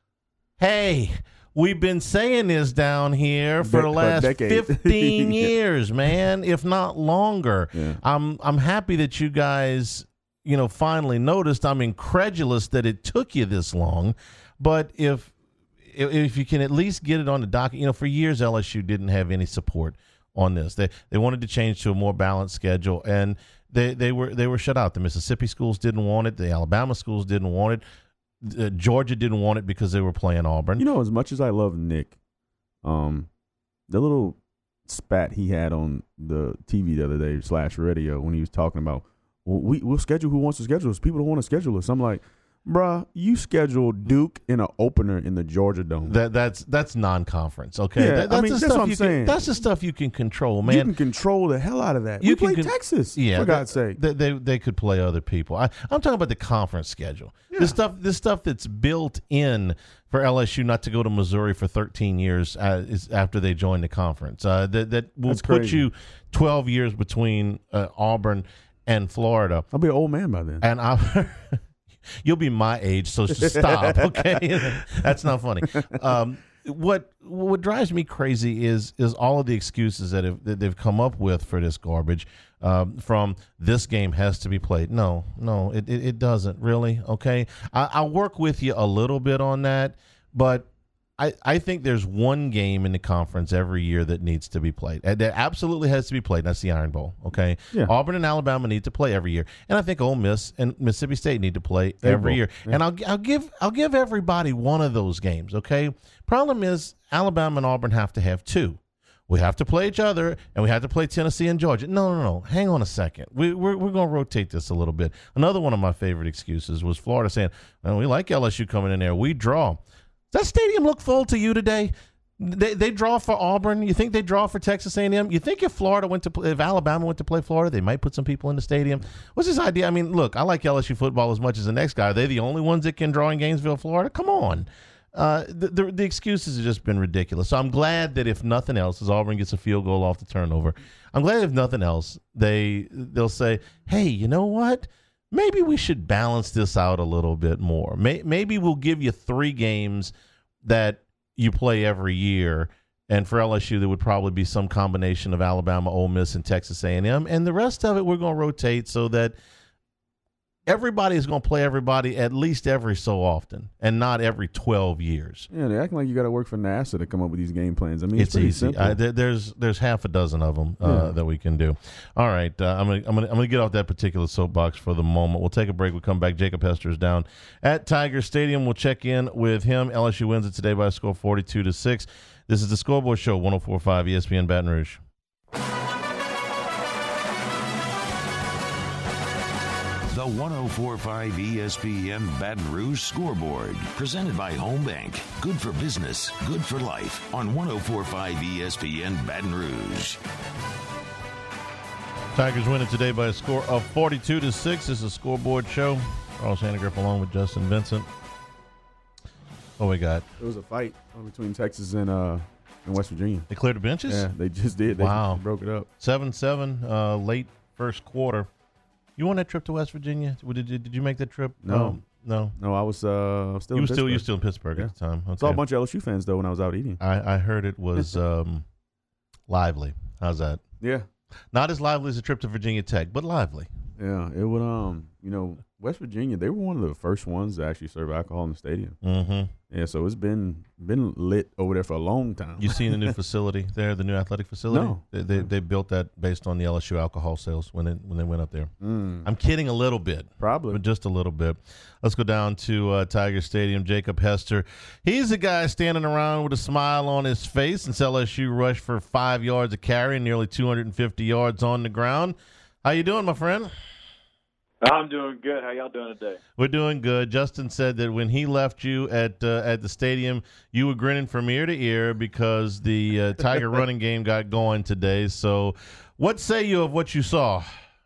hey, we've been saying this down here for De- the for a last decade. fifteen Yeah. years, man, if not longer. Yeah. I'm I'm happy that you guys, you know, finally noticed. I'm incredulous that it took you this long, but if if, if you can at least get it on the docket, you know, for years L S U didn't have any support on this. They they wanted to change to a more balanced schedule, and they they were they were shut out. The Mississippi schools didn't want it. The Alabama schools didn't want it. Uh, Georgia didn't want it because they were playing Auburn. You know, as much as I love Nick, um, the little spat he had on the T V the other day slash radio when he was talking about, well, we we'll schedule who wants to schedule us. People don't want to schedule us. I'm like, bruh, you scheduled Duke in an opener in the Georgia Dome. That that's that's non-conference. Okay, Yeah, That- I that's mean, the that's stuff what I'm you saying. Can, that's the stuff you can control, man. You can control the hell out of that. You You can play con- Texas, Yeah, for that- God's sake. They, they they could play other people. I, I'm talking about the conference schedule. This stuff this stuff that's built in for L S U not to go to Missouri for thirteen years uh, is after they join the conference. Uh, that that will That's put crazy. you twelve years between uh, Auburn and Florida. I'll be an old man by then. And I. You'll be my age, so stop, okay? That's not funny. Um, what what drives me crazy is is all of the excuses that, have, that they've come up with for this garbage. Um, from this game has to be played. No, no, it it, it doesn't really. Okay, I, I'll work with you a little bit on that, but I, I think there's one game in the conference every year that needs to be played. And that absolutely has to be played. And that's the Iron Bowl. Okay, Yeah. Auburn and Alabama need to play every year, and I think Ole Miss and Mississippi State need to play They every both, year. yeah. And I'll I'll give I'll give everybody one of those games. Okay. Problem is Alabama and Auburn have to have two. We have to play each other, and we have to play Tennessee and Georgia. No, no, no. Hang on a second. We, we're we're going to rotate this a little bit. Another one of my favorite excuses was Florida saying, well, we like L S U coming in there. We draw. Does that stadium look full to you today? They they draw for Auburn. You think they draw for Texas A and M? You think if Florida went to play, if Alabama went to play Florida, they might put some people in the stadium? What's this idea? I mean, look, I like L S U football as much as the next guy. Are they the only ones that can draw in Gainesville, Florida? Come on. Uh, the, the the excuses have just been ridiculous. So I'm glad that if nothing else, as Auburn gets a field goal off the turnover, I'm glad if nothing else, they they'll say, hey, you know what? Maybe we should balance this out a little bit more. May, maybe we'll give you three games that you play every year, and for L S U there would probably be some combination of Alabama, Ole Miss, and Texas A and M, and the rest of it we're going to rotate so that everybody is going to play everybody at least every so often, and not every twelve years. Yeah, they're acting like you got to work for NASA to come up with these game plans. I mean, it's, It's pretty easy. simple. I, there, there's there's half a dozen of them uh, Yeah. that we can do. All right, uh, I'm gonna I'm gonna I'm gonna get off that particular soapbox for the moment. We'll take a break. We'll come back. Jacob Hester's down at Tiger Stadium. We'll check in with him. L S U wins it today by a score forty-two to six. This is the Scoreboard Show, one oh four point five E S P N Baton Rouge. The one oh four point five E S P N Baton Rouge Scoreboard, presented by Home Bank. Good for business, good for life, on one oh four point five E S P N Baton Rouge. Tigers win it today by a score of forty-two to six. This is a Scoreboard Show. Carlos Handegriff along with Justin Vincent. What we got? It was a fight uh, between Texas and uh and West Virginia. They cleared the benches? Yeah, they just did. They Wow. broke it up. seven seven, uh, late first quarter. You on that trip to West Virginia? Did you, did you make that trip? No. Um, no. No, I was uh still. You in were still you were Pittsburgh. still in Pittsburgh Yeah. at the time. Okay. Saw a bunch of L S U fans though when I was out eating. I, I heard it was um, lively. How's that? Yeah, Not as lively as a trip to Virginia Tech, but lively. Yeah, it would. Um, you know, West Virginia, they were one of the first ones to actually serve alcohol in the stadium. Mm-hmm. Yeah, so it's been been lit over there for a long time. You seen the new facility there, the new athletic facility? No. They, they they built that based on the L S U alcohol sales when they when they went up there. Mm. I'm kidding a little bit, probably, but just a little bit. Let's go down to uh, Tiger Stadium. Jacob Hester, he's the guy standing around with a smile on his face since L S U rushed for five yards of carry and nearly two hundred fifty yards on the ground. How you doing, my friend? I'm doing good. How y'all doing today? We're doing good. Justin said that when he left you at uh, at the stadium, you were grinning from ear to ear because the uh, Tiger running game got going today. So what say you of what you saw?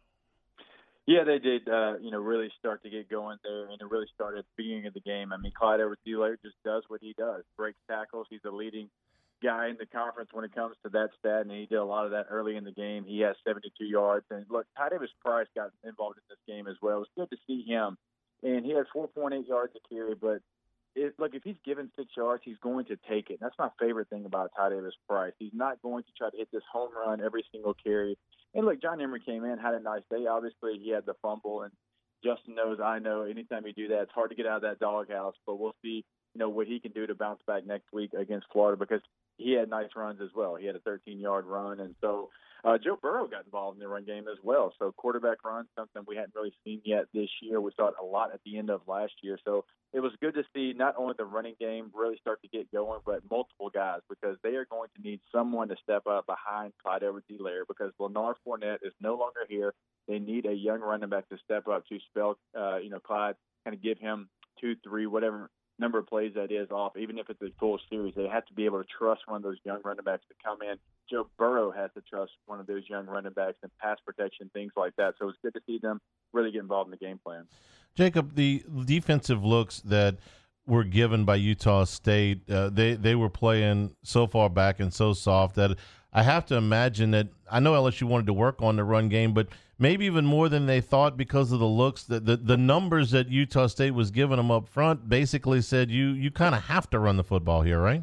Yeah, they did, uh, you know, really start to get going there, and it really started at the beginning of the game. I mean, Clyde Edwards-Helaire just does what he does, breaks tackles. He's a leading guy in the conference when it comes to that stat, and he did a lot of that early in the game. He has seventy-two yards. And, look, Ty Davis-Price got involved in this game as well. It was good to see him. And he had four point eight yards to carry, but, it, look, if he's given six yards, he's going to take it. And that's my favorite thing about Ty Davis-Price. He's not going to try to hit this home run every single carry. And, look, John Emery came in, had a nice day. Obviously, he had the fumble, and Justin knows, I know, anytime you do that, it's hard to get out of that doghouse. But we'll see, you know, what he can do to bounce back next week against Florida, because he had nice runs as well. He had a thirteen-yard run. And so uh, Joe Burrow got involved in the run game as well. So quarterback run, something we hadn't really seen yet this year. We saw it a lot at the end of last year. So it was good to see not only the running game really start to get going, but multiple guys, because they are going to need someone to step up behind Clyde Edwards-Helaire, because Leonard Fournette is no longer here. They need a young running back to step up to spell, uh, you know, Clyde, kind of give him two, three, whatever number of plays that is off, even if it's a full series. They have to be able to trust one of those young running backs to come in. Joe Burrow has to trust one of those young running backs in pass protection, things like that. So it's good to see them really get involved in the game plan. Jacob, the defensive looks that were given by Utah State, uh, they, they were playing so far back and so soft that I have to imagine that – I know L S U wanted to work on the run game, but maybe even more than they thought because of the looks. The, the, the numbers that Utah State was giving them up front basically said you, you kind of have to run the football here, right?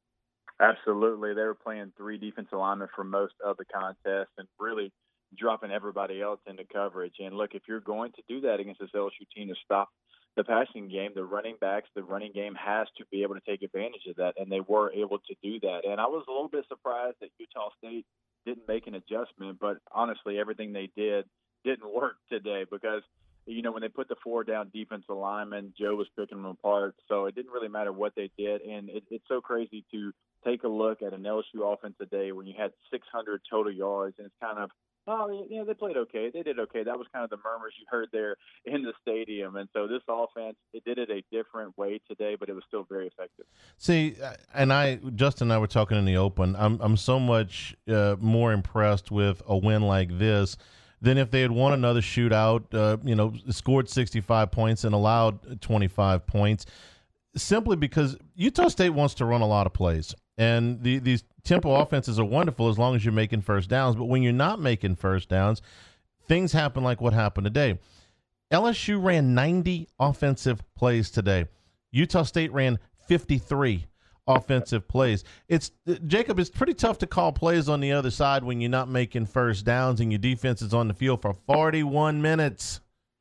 Absolutely. They were playing three defensive linemen for most of the contest and really dropping everybody else into coverage. And, look, if you're going to do that against this L S U team to stop the passing game, the running backs, the running game has to be able to take advantage of that, and they were able to do that. And I was a little bit surprised that Utah State didn't make an adjustment, but honestly, everything they did didn't work today because, you know, when they put the four down defensive linemen, Joe was picking them apart, so it didn't really matter what they did. And it, it's so crazy to take a look at an L S U offense today when you had six hundred total yards, and it's kind of, oh, yeah, they played okay. They did okay. That was kind of the murmurs you heard there in the stadium. And so this offense, it did it a different way today, but it was still very effective. See, and I, Justin and I were talking in the open. I'm I'm so much uh, more impressed with a win like this than if they had won another shootout, uh, you know, scored sixty-five points and allowed twenty-five points, simply because Utah State wants to run a lot of plays. And the, these tempo offenses are wonderful as long as you're making first downs. But when you're not making first downs, things happen like what happened today. L S U ran ninety offensive plays today. Utah State ran fifty-three offensive plays. It's Jacob, it's pretty tough to call plays on the other side when you're not making first downs and your defense is on the field for forty-one minutes.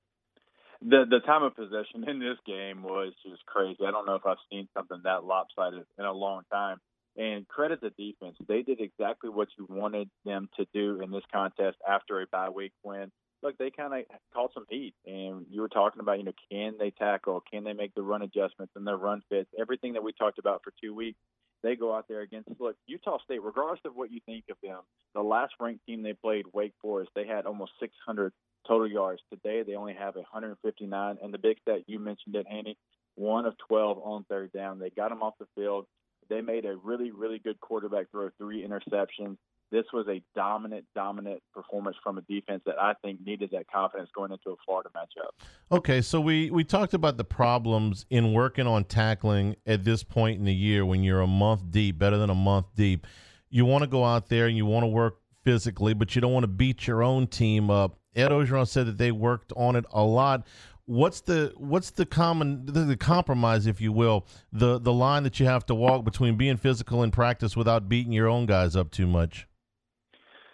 The the time of possession in this game was just crazy. I don't know if I've seen something that lopsided in a long time. And credit the defense. They did exactly what you wanted them to do in this contest after a bye week win. Look, they kind of caught some heat. And you were talking about, you know, can they tackle? Can they make the run adjustments and their run fits? Everything that we talked about for two weeks, they go out there against. Look, Utah State, regardless of what you think of them, the last ranked team they played, Wake Forest, they had almost six hundred total yards. Today they only have one hundred fifty-nine. And the big stat, you mentioned it, Hanny, one of twelve on third down. They got them off the field. They made a really, really good quarterback throw, three interceptions. This was a dominant, dominant performance from a defense that I think needed that confidence going into a Florida matchup. Okay, so we, we talked about the problems in working on tackling at this point in the year when you're a month deep, better than a month deep. You want to go out there and you want to work physically, but you don't want to beat your own team up. Ed Orgeron said that they worked on it a lot. What's the what's the common the, the compromise, if you will, the the line that you have to walk between being physical in practice without beating your own guys up too much?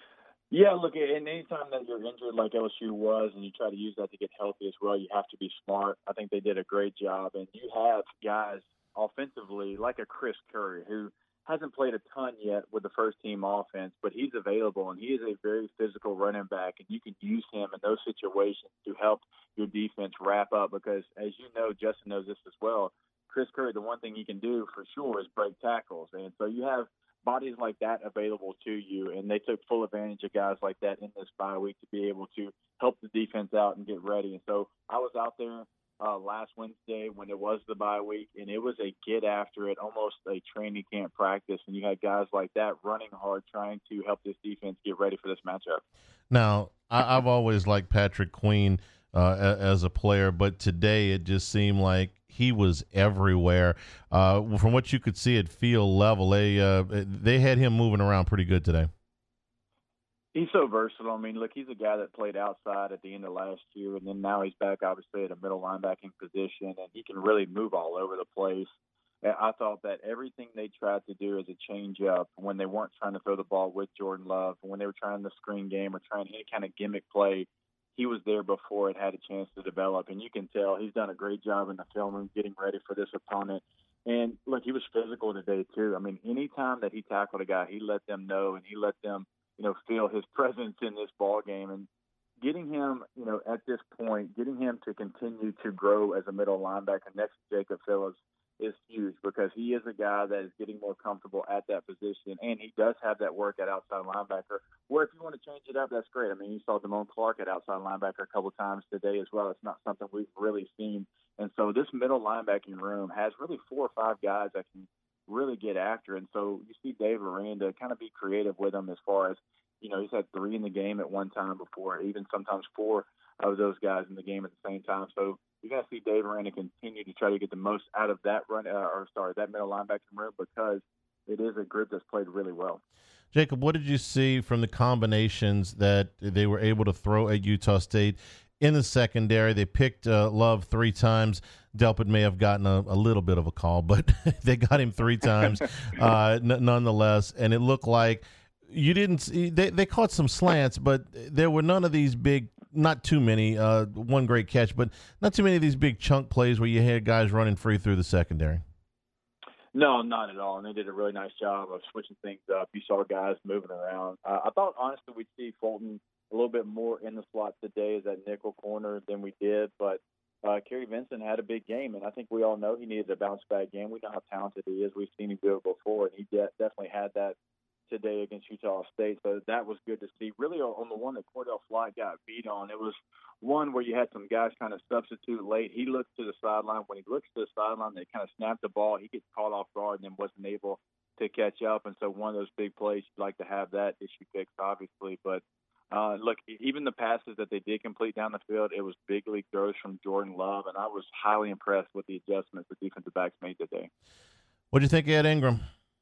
Yeah, look, and anytime that you're injured like L S U was and you try to use that to get healthy as well, you have to be smart. I think they did a great job. And you have guys offensively like a Chris Curry who hasn't played a ton yet with the first-team offense, but he's available, and he is a very physical running back, and you can use him in those situations to help your defense wrap up because, as you know, Justin knows this as well, Chris Curry, the one thing he can do for sure is break tackles. And so you have bodies like that available to you, and they took full advantage of guys like that in this bye week to be able to help the defense out and get ready. And so I was out there uh, last Wednesday when it was the bye week, and it was a get after it, almost a training camp practice, and you had guys like that running hard trying to help this defense get ready for this matchup. Now, I, I've always liked Patrick Queen uh, as a player, but today it just seemed like he was everywhere. Uh, from what you could see at field level, they uh, they had him moving around pretty good today. He's so versatile. I mean, look, he's a guy that played outside at the end of last year, and then now he's back, obviously, at a middle linebacking position, and he can really move all over the place. And I thought that everything they tried to do as a change-up when they weren't trying to throw the ball with Jordan Love, when they were trying the screen game or trying any kind of gimmick play, he was there before it had a chance to develop. And you can tell he's done a great job in the film room getting ready for this opponent. And, look, he was physical today, too. I mean, any time that he tackled a guy, he let them know and he let them, you know, feel his presence in this ball game. And getting him, you know, at this point, getting him to continue to grow as a middle linebacker next to Jacob Phillips is huge because he is a guy that is getting more comfortable at that position, and he does have that work at outside linebacker, where if you want to change it up, that's great. I mean, you saw Damone Clark at outside linebacker a couple times today as well. It's not something we've really seen. And so this middle linebacking room has really four or five guys that can really get after. And so you see Dave Aranda kind of be creative with him as far as, you know, he's had three in the game at one time before, even sometimes four of those guys in the game at the same time. So you're going to see Dave Aranda continue to try to get the most out of that run, uh, or sorry, that middle linebacking room because it is a group that's played really well. Jacob, what did you see from the combinations that they were able to throw at Utah State in the secondary? They picked uh, Love three times. Delpit may have gotten a, a little bit of a call, but they got him three times uh, n- nonetheless, and it looked like you didn't see, they, they caught some slants, but there were none of these big, not too many, uh, one great catch, but not too many of these big chunk plays where you had guys running free through the secondary. No, not at all. And they did a really nice job of switching things up. You saw guys moving around. Uh, I thought, honestly, we'd see Fulton a little bit more in the slot today as that nickel corner than we did, but uh, Kerry Vincent had a big game, and I think we all know he needed a bounce-back game. We know how talented he is. We've seen him do it before, and he de- definitely had that today against Utah State, so that was good to see. Really, on the one that Cordell Fly got beat on, it was one where you had some guys kind of substitute late. He looked to the sideline. When he looks to the sideline, they kind of snapped the ball. He gets caught off guard and then wasn't able to catch up, and so one of those big plays, you'd like to have that issue fixed, obviously. But, uh, look, even the passes that they did complete down the field, it was big league throws from Jordan Love, and I was highly impressed with the adjustments the defensive backs made today. What do you think of Ed Ingram?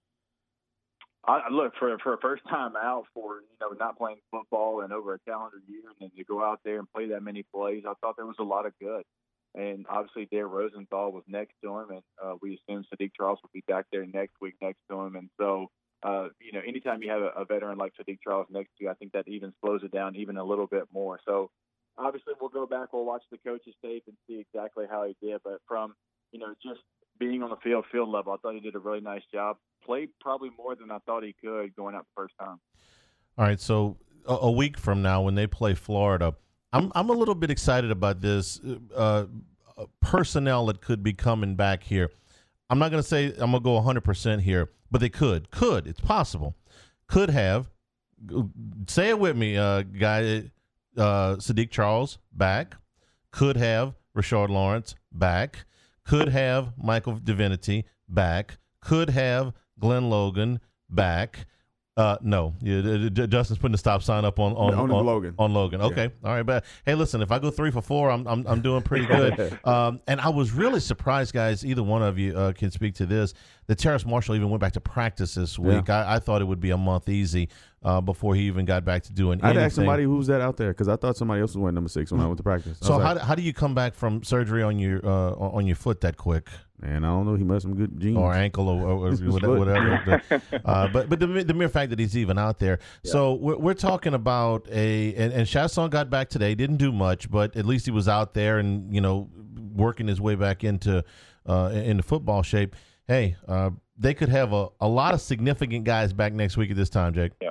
I look for for a first time out for you know not playing football in over a calendar year, and then to go out there and play that many plays. I thought there was a lot of good, and obviously Dare Rosenthal was next to him, and uh, we assume Sadiq Charles will be back there next week next to him, and so uh, you know anytime you have a, a veteran like Sadiq Charles next to you, I think that even slows it down even a little bit more. So obviously we'll go back, we'll watch the coach's tape and see exactly how he did, but from you know just being on the field, field level, I thought he did a really nice job. Played probably more than I thought he could going out the first time. All right, so a, a week from now when they play Florida, I'm I'm a little bit excited about this uh, personnel that could be coming back here. I'm not going to say I'm going to go one hundred percent here, but they could. Could. It's possible. Could have. Say it with me, uh, guy. Uh, Sadiq Charles back. Could have Rashard Lawrence back. Could have Michael Divinity back. Could have Glenn Logan back. Uh, no, yeah, Justin's putting the stop sign up on on, on, on Logan. On Logan, okay, yeah. All right. But hey, listen, if I go three for four, I'm I'm, I'm doing pretty good. um, and I was really surprised, guys. Either one of you uh, can speak to this. That Terrace Marshall even went back to practice this week. Yeah. I, I thought it would be a month easy uh, before he even got back to doing anything. I'd ask somebody who's that out there because I thought somebody else was wearing number six when I went to practice. So how like, how do you come back from surgery on your uh, on your foot that quick? Man, I don't know. He must have some good genes. Or ankle or, or whatever. whatever. uh, but but the, the mere fact that he's even out there. Yeah. So we're, we're talking about a and, and Chasson got back today. Didn't do much, but at least he was out there and you know working his way back into uh, into football shape. Hey, uh, they could have a, a lot of significant guys back next week at this time, Jake. Yeah.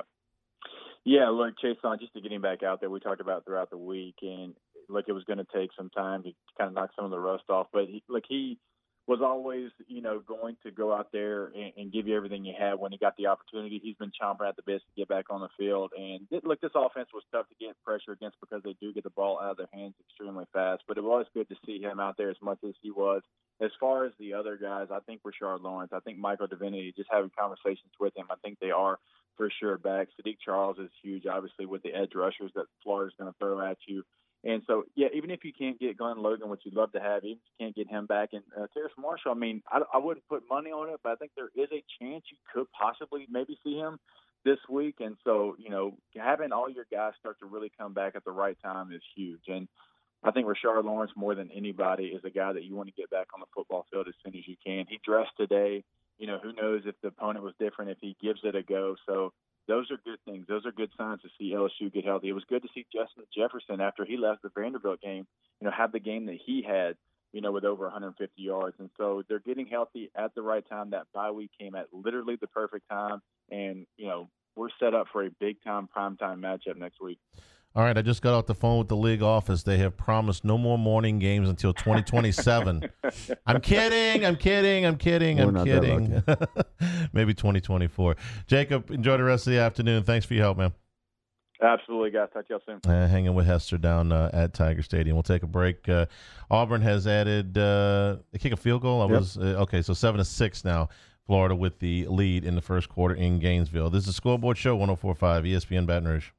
Yeah. Look, Chasson, just to get him back out there, we talked about throughout the week, and look, it was going to take some time to kind of knock some of the rust off. But he, look, he. was always, you know, going to go out there and, and give you everything you had when he got the opportunity. He's been chomping at the bit to get back on the field. And, it, look, this offense was tough to get pressure against because they do get the ball out of their hands extremely fast. But it was good to see him out there as much as he was. As far as the other guys, I think Rashard Lawrence, I think Michael Divinity, just having conversations with him, I think they are for sure back. Sadiq Charles is huge, obviously, with the edge rushers that Florida's going to throw at you. And so, yeah, even if you can't get Glenn Logan, which you'd love to have, even if you can't get him back, and uh, Terrace Marshall, I mean, I, I wouldn't put money on it, but I think there is a chance you could possibly maybe see him this week. And so, you know, having all your guys start to really come back at the right time is huge. And I think Rashard Lawrence, more than anybody, is a guy that you want to get back on the football field as soon as you can. He dressed today. You know, who knows if the opponent was different, if he gives it a go. So, those are good things. Those are good signs to see L S U get healthy. It was good to see Justin Jefferson after he left the Vanderbilt game, you know, have the game that he had, you know, with over one hundred fifty yards. And so they're getting healthy at the right time. That bye week came at literally the perfect time. And, you know, we're set up for a big-time primetime matchup next week. All right, I just got off the phone with the league office. They have promised no more morning games until twenty twenty-seven. I'm kidding. I'm kidding. I'm kidding. We're I'm not kidding. Maybe twenty twenty-four. Jacob, enjoy the rest of the afternoon. Thanks for your help, man. Absolutely, guys. Talk to y'all soon. Uh, hanging with Hester down uh, at Tiger Stadium. We'll take a break. Uh, Auburn has added uh, they kick a field goal. I Yep. was uh, okay. So seven to six now. Florida with the lead in the first quarter in Gainesville. This is the Scoreboard Show, one oh four point five E S P N Baton Rouge.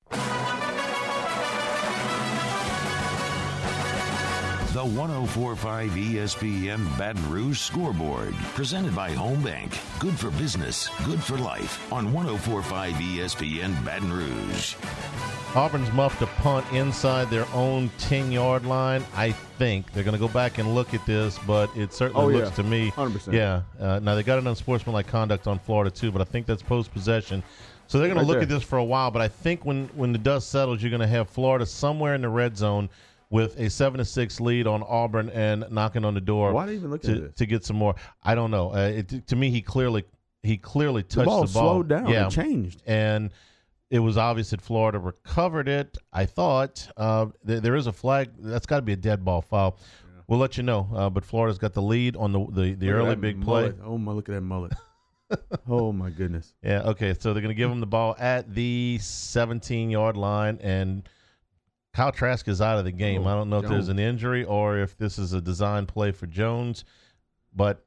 The one oh four point five E S P N Baton Rouge Scoreboard, presented by Home Bank. Good for business, good for life. On one oh four point five E S P N Baton Rouge. Auburn's muffed a punt inside their own ten-yard line. I think they're going to go back and look at this, but it certainly Oh, looks yeah. to me. one hundred percent. Yeah. Uh, now, they got an unsportsmanlike conduct on Florida, too, but I think that's post-possession. So they're going Right to look there. at this for a while, but I think when, when the dust settles, you're going to have Florida somewhere in the red zone with a seven to six lead on Auburn and knocking on the door. Why are they even looking to, at this? to get some more? I don't know. Uh, it, to me, he clearly he clearly touched The ball the ball. slowed down. Yeah. It changed. And it was obvious that Florida recovered it. I thought uh, th- there is a flag. That's got to be a dead ball foul. Yeah. We'll let you know. Uh, but Florida's got the lead on the the, the early big play. Mullet. Oh, my, look at that mullet. Oh, my goodness. Yeah, okay. So they're going to give him the ball at the seventeen-yard line, and Kyle Trask is out of the game. Oh, I don't know if Jones. there's an injury or if this is a design play for Jones, but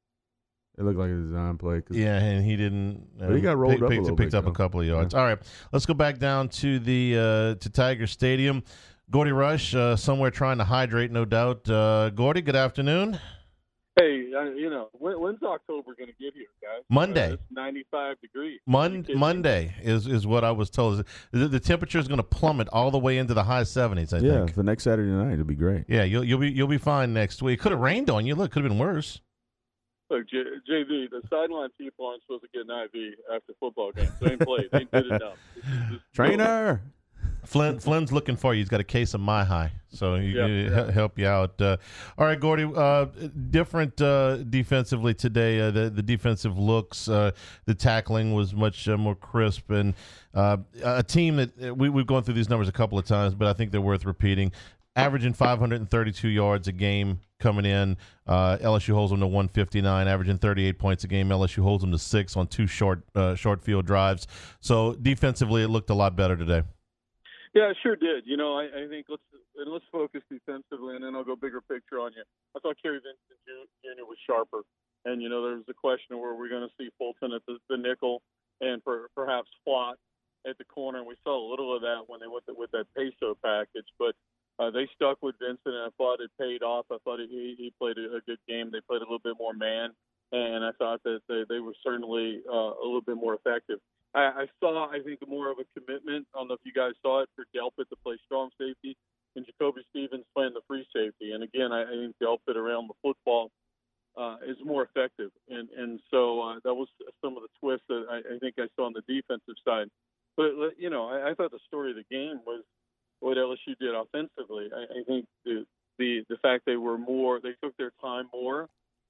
It looked like a design play. Cause yeah, and he didn't. Uh, But he got rolled pick, up a picked, little picked bit, up a though. couple of yards. Yeah. All right, let's go back down to the uh, to Tiger Stadium. Gordy Rush, uh, somewhere trying to hydrate, no doubt. Uh, Gordy, good afternoon. Hey, uh, you know, when, when's October going to get here, guys? Monday. Uh, it's ninety-five degrees. Mon- Monday is, is what I was told. The, the temperature is going to plummet all the way into the high seventies, I yeah, think. for next Saturday night, it'll be great. Yeah, you'll you'll be you'll be fine next week. Could have rained on you. Look, could have been worse. Look, J- JV, the sideline people aren't supposed to get an I V after football games. They ain't played. They ain't did enough. This is- this is- Trainer. Flynn Flynn's looking for you. He's got a case of My High, so he Yeah, he yeah. he- help you out. Uh, all right, Gordy. Uh, different uh, defensively today. Uh, the the defensive looks, uh, the tackling was much uh, more crisp, and uh, a team that uh, we we've gone through these numbers a couple of times, but I think they're worth repeating. Averaging five hundred thirty-two yards a game coming in. Uh, L S U holds them to one fifty-nine, averaging thirty-eight points a game. L S U holds them to six on two short uh, short field drives. So defensively, it looked a lot better today. Yeah, it sure did. You know, I, I think let's and let's focus defensively, and then I'll go bigger picture on you. I thought Kerry Vincent Junior was sharper, and you know there was a question of where we're going to see Fulton at the, the nickel and per, perhaps Flott at the corner. And we saw a little of that when they went the, with that peso package, but uh, they stuck with Vincent, and I thought it paid off. I thought he, he played a, a good game. They played a little bit more man, and I thought that they, they were certainly uh, a little bit more effective. I, I saw, I think, more of a commitment. I don't know if you guys saw it for Delpit to play strong safety and Jacoby Stevens playing the free safety. And again, I, I think Delpit around the football uh, is more effective. And and so uh, that was some of the twists that I, I think I saw on the defensive side. But, you know, I, I thought the story of the game was what L S U did offensively. I, I think the, the the fact they were more, they took their time more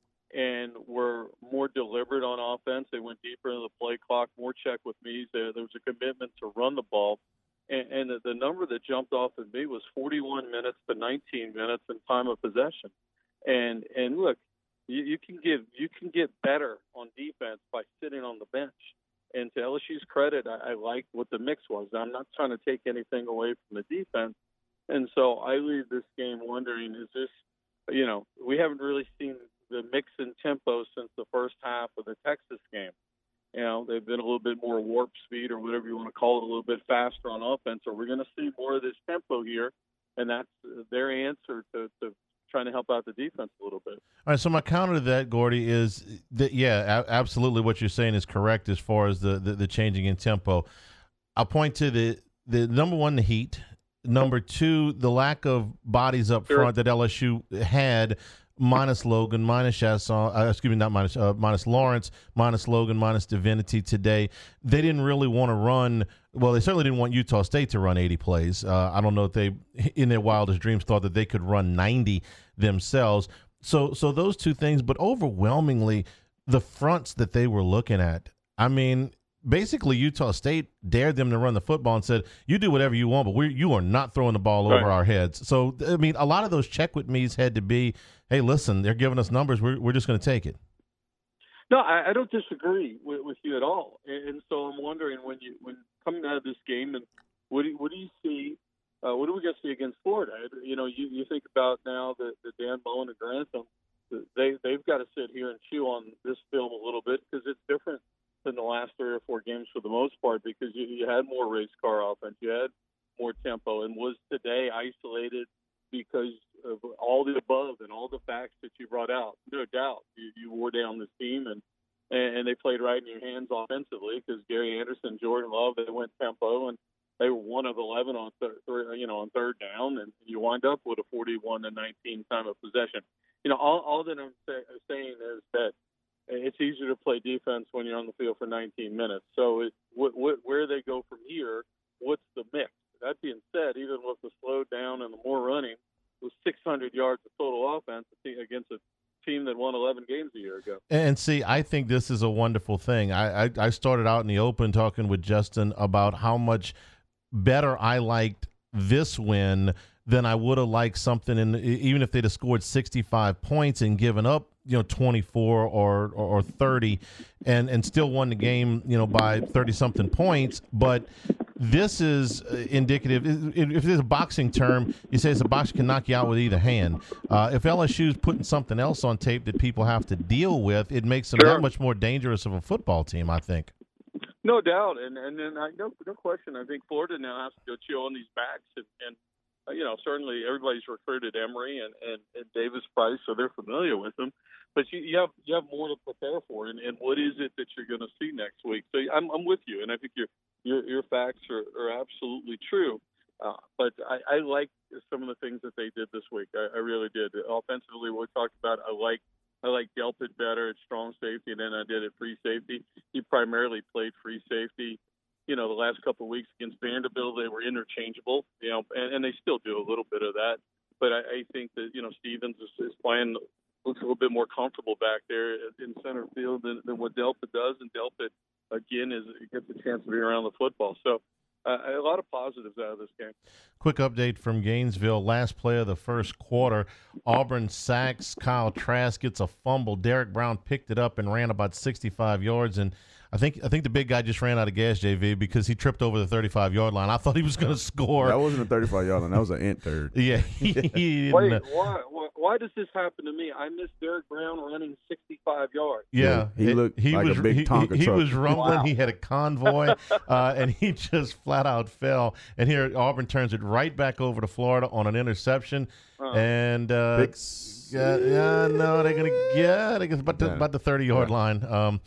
and were more deliberate on offense. They went deeper into the play clock, more check with me. There, there was a commitment to run the ball. And, and the, the number that jumped off at me was forty-one minutes to nineteen minutes in time of possession. And and look, you, you can give you can get better on defense by sitting on the bench. And to L S U's credit, I, I like what the mix was. I'm not trying to take anything away from the defense. And so I leave this game wondering, is this, you know, we haven't really seen the mix in tempo since the first half of the Texas game. You know, they've been a little bit more warp speed or whatever you want to call it, a little bit faster on offense. Or we're going to see more of this tempo here, and that's their answer to, to trying to help out the defense a little bit. All right, so my counter to that, Gordy, is that, yeah, a- absolutely what you're saying is correct as far as the, the, the changing in tempo. I'll point to the, the number one, the heat. Number two, the lack of bodies up Sure. front that L S U had, minus Logan, minus Chasson, uh, excuse me, not minus, uh, minus Lawrence, minus Logan, minus Divinity today. They didn't really want to run. Well, they certainly didn't want Utah State to run eighty plays. Uh, I don't know if they, in their wildest dreams, thought that they could run ninety themselves. So, so those two things, but overwhelmingly, the fronts that they were looking at. I mean, basically, Utah State dared them to run the football and said, "You do whatever you want, but we you are not throwing the ball Right. over our heads." So, I mean, a lot of those check with me's had to be, "Hey, listen, they're giving us numbers. We're we're just going to take it." No, I, I don't disagree with, with you at all. And, and so I'm wondering when you when coming out of this game, and what do you, what do you see? Uh, what do we get to see against Florida? You know, you, you think about now the, the Dan Mullen and Grantham. They they've got to sit here and chew on this film a little bit because it's different than the last three or four games for the most part because you, you had more race car offense, you had more tempo, and was today isolated because of all the above and all the facts that you brought out. No doubt, you, you wore down this team, and and they played right in your hands offensively because Gary Anderson, Jordan Love, they went tempo, and they were one of eleven on third, you know, on third down, and you wind up with a forty-one to nineteen time of possession. You know, all, all that I'm say, saying is that it's easier to play defense when you're on the field for nineteen minutes. So it, wh- wh- where they go from here, what's the mix? That being said, even with the slow down and the more running, with six hundred yards of total offense against a team that won eleven games a year ago. And see, I think this is a wonderful thing. I, I, I started out in the open talking with Justin about how much better I liked this win than I would have liked something in, even if they'd have scored sixty-five points and given up, you know, twenty-four or, or, or thirty and, and still won the game, you know, by thirty something points. But this is indicative. If there's a boxing term, you say it's a boxer can knock you out with either hand. Uh, if L S U's putting something else on tape that people have to deal with, it makes them Sure. that much more dangerous of a football team, I think. No doubt, and and then I no no question. I think Florida now has to go chew on these backs, and, and uh, you know certainly everybody's recruited Emory and, and, and Davis Price, so they're familiar with them. But you, you have you have more to prepare for, and, and what is it that you're going to see next week? So I'm I'm with you, and I think your your your facts are, are absolutely true. Uh, but I, I like some of the things that they did this week. I, I really did. Offensively, what we talked about, I like. I like Delpit better at strong safety than I did at free safety. He primarily played free safety. You know, the last couple of weeks against Vanderbilt, they were interchangeable, you know, and, and they still do a little bit of that. But I, I think that, you know, Stevens is, is playing, looks a little bit more comfortable back there in center field than, than what Delpit does. And Delpit, again, is gets a chance to be around the football. So, Uh, a lot of positives out of this game. Quick update from Gainesville. Last play of the first quarter, Auburn sacks. Kyle Trask gets a fumble. Derek Brown picked it up and ran about sixty-five yards. And I think I think the big guy just ran out of gas, J V, because he tripped over the thirty-five-yard line. I thought he was going to score. That wasn't a thirty-five-yard line. That was an ant third. Yeah. He, he Wait, didn't- why, why, why does this happen to me? I missed Derek Brown running sixty-five yards. Yeah, he it- looked he like was, a big he, Tonka he, truck. he was rumbling. Wow. He had a convoy, uh, and he just flat out fell. And here Auburn turns it right back over to Florida on an interception. Uh, and uh, Big s- yeah, yeah, no, they're gonna yeah, they get about the Yeah. about the thirty-yard Yeah. line. Um,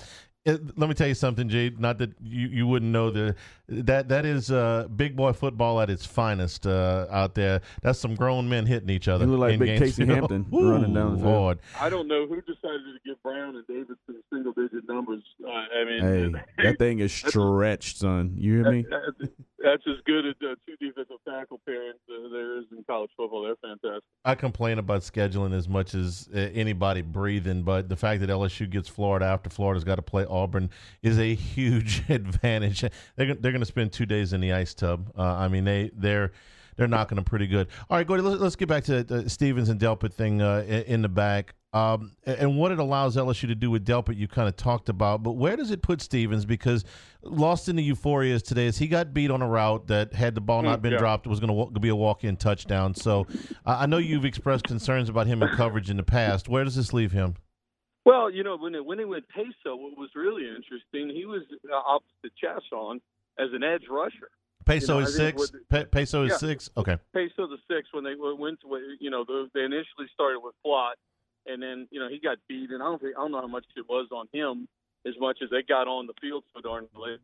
It, let me tell you something, Jade. Not that you, you wouldn't know the that that is uh, big boy football at its finest uh, out there. That's some grown men hitting each other. You look like in big Casey Hampton running down the field. Lord. I don't know who decided to give Brown and Davidson single-digit numbers. Uh, I mean, Hey, that thing is stretched, son. You hear me? That, that's as good as uh, two defensive tackle pairings uh, there is in college football. They're fantastic. I complain about scheduling as much as uh, anybody breathing, but the fact that L S U gets Florida after Florida's got to play Auburn is a huge advantage. They're they're going to spend two days in the ice tub. Uh, I mean, they they're they're knocking them pretty good. All right, Gordy, let's, let's get back to the Stevens and Delpit thing uh, in, in the back. Um, and what it allows L S U to do with Delpit, you kind of talked about, but where does it put Stevens? Because lost in the euphoria today is he got beat on a route that had the ball not been yeah. dropped, it was going to be a walk-in touchdown. So uh, I know you've expressed concerns about him in coverage in the past. Where does this leave him? Well, you know, when it, when he went Peso, what was really interesting, he was uh, opposite Chasson as an edge rusher. Peso you know, is six. Pe- Peso is yeah, six. Okay. Peso the six when they went to, you know, they initially started with Plott. And then, you know, he got beat, and I don't think I don't know how much it was on him as much as they got on the field so darn late.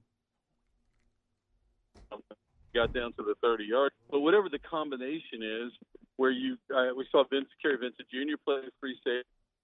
Got down to the thirty yard. But whatever the combination is, where you uh, we saw Vince Kerry Vincent Junior play free safety,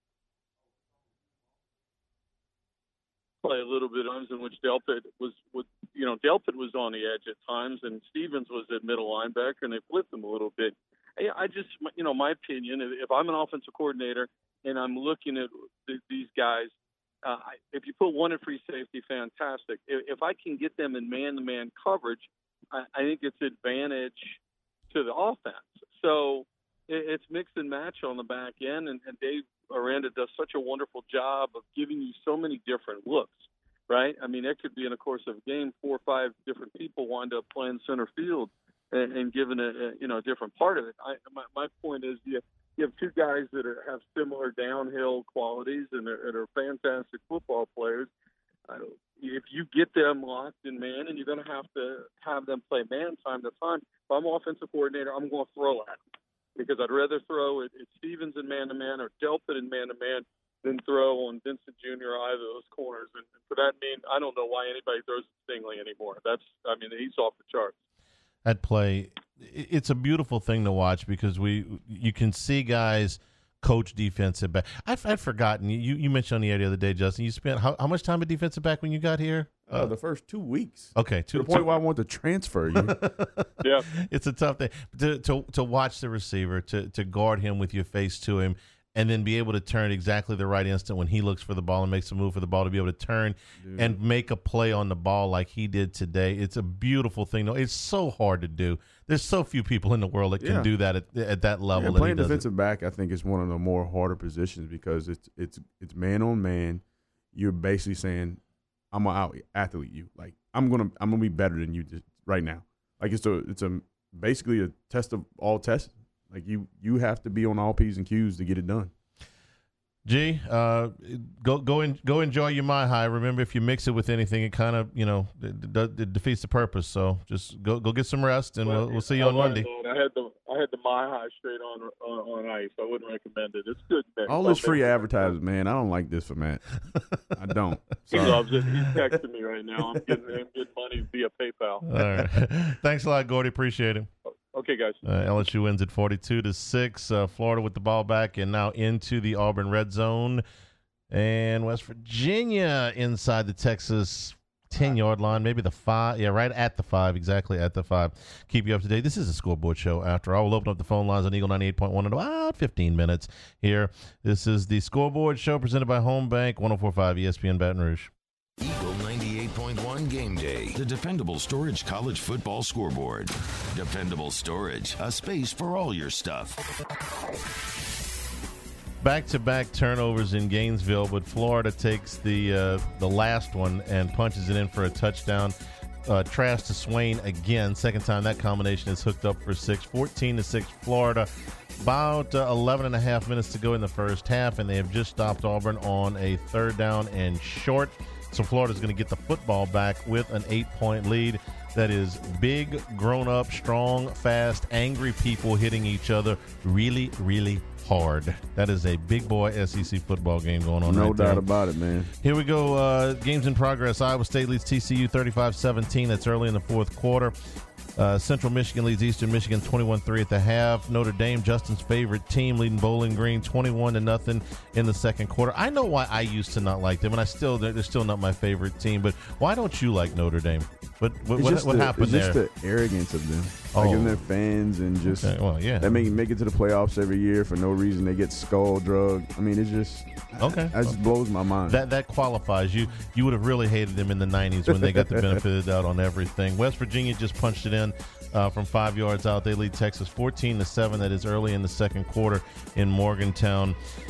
play a little bit of in which Delpit was, was, you know, Delpit was on the edge at times, and Stevens was at middle linebacker, and they flipped him a little bit. I just, you know, my opinion, if I'm an offensive coordinator and I'm looking at th- these guys, uh, if you put one in free safety, fantastic. If, if I can get them in man-to-man coverage, I, I think it's advantage to the offense. So it, it's mix and match on the back end, and, and Dave Aranda does such a wonderful job of giving you so many different looks, right? I mean, it could be in the course of a game, four or five different people wind up playing center field and, and given a, a you know a different part of it. I, my, my point is you, you have two guys that are, have similar downhill qualities and are, and are fantastic football players. Uh, if you get them locked in man, and you're going to have to have them play man time to time. If I'm offensive coordinator, I'm going to throw at them because I'd rather throw at, at Stevens in man to man or Delpit in man to man than throw on Vincent Junior or either of those corners. And for that mean, I don't know why anybody throws Stingley anymore. That's, I mean, he's off the charts. That play, it's a beautiful thing to watch because we you can see guys coach defensive back. I've, I've forgotten. You you mentioned on the air the other day, Justin, you spent how, how much time at defensive back when you got here? Uh, uh, the first two weeks. Okay. Two, to the point two, where I want to transfer you. Yeah. It's a tough thing. To, to, to watch the receiver, to, to guard him with your face to him, and then be able to turn exactly the right instant when he looks for the ball and makes a move for the ball to be able to turn Dude. and make a play on the ball like he did today. It's a beautiful thing. It's so hard to do. There's so few people in the world that can yeah. do that at, at that level. Yeah, playing defensive it. back, I think, is one of the more harder positions because it's it's it's man on man. You're basically saying, "I'm gonna out athlete you. Like I'm gonna I'm gonna be better than you just right now." Like it's a it's a basically a test of all tests. Like you, you have to be on all P's and Q's to get it done. G, uh, go go in, go enjoy your Mai High. Remember, if you mix it with anything, it kind of you know it, it, it defeats the purpose. So just go go get some rest, and well, we'll we'll see you on Monday. I had the I had the Mai High straight on on, on ice. I wouldn't recommend it. It's good. Next. All this free advertising, man. I don't like this format. I don't. He loves it. He's texting me right now. I'm getting him getting money via PayPal. All right. Thanks a lot, Gordy. Appreciate it. Okay, guys. Uh, L S U wins at forty-two to six. Uh, Florida with the ball back and now into the Auburn red zone. And West Virginia inside the Texas ten-yard line, maybe the five. Yeah, right at the five, exactly at the five. Keep you up to date. This is a scoreboard show after all. We'll open up the phone lines on Eagle ninety-eight point one in about fifteen minutes here. This is the scoreboard show presented by Home Bank, one oh four point five E S P N Baton Rouge. Eagle ninety-eight point one Game Day, the Dependable Storage College Football Scoreboard. Dependable Storage, a space for all your stuff. Back-to-back turnovers in Gainesville, but Florida takes the uh, the last one and punches it in for a touchdown. Uh, Trash to Swain again. Second time that combination is hooked up for six. fourteen to six Florida. About uh, eleven and a half minutes to go in the first half, and they have just stopped Auburn on a third down and short. So Florida's going to get the football back with an eight-point lead. That is big, grown-up, strong, fast, angry people hitting each other really, really hard. That is a big boy S E C football game going on. No right doubt there. about it, man. Here we go. Uh, games in progress. Iowa State leads T C U thirty-five seventeen. That's early in the fourth quarter. Uh, Central Michigan leads Eastern Michigan twenty-one three at the half. Notre Dame, Justin's favorite team, leading Bowling Green twenty-one to nothing in the second quarter. I know why I used to not like them, and I still they're still not my favorite team. But why don't you like Notre Dame? What what, what, what the, happened it's there? Just the arrogance of them, oh. like in their fans, and just okay. well, yeah, they make make it to the playoffs every year for no reason. They get skull drugged. I mean, it just okay. That just blows my mind. That that qualifies you. You would have really hated them in the nineties when they got the benefit of the doubt on everything. West Virginia just punched it in. Uh, from five yards out, they lead Texas fourteen to seven. That is early in the second quarter in Morgantown.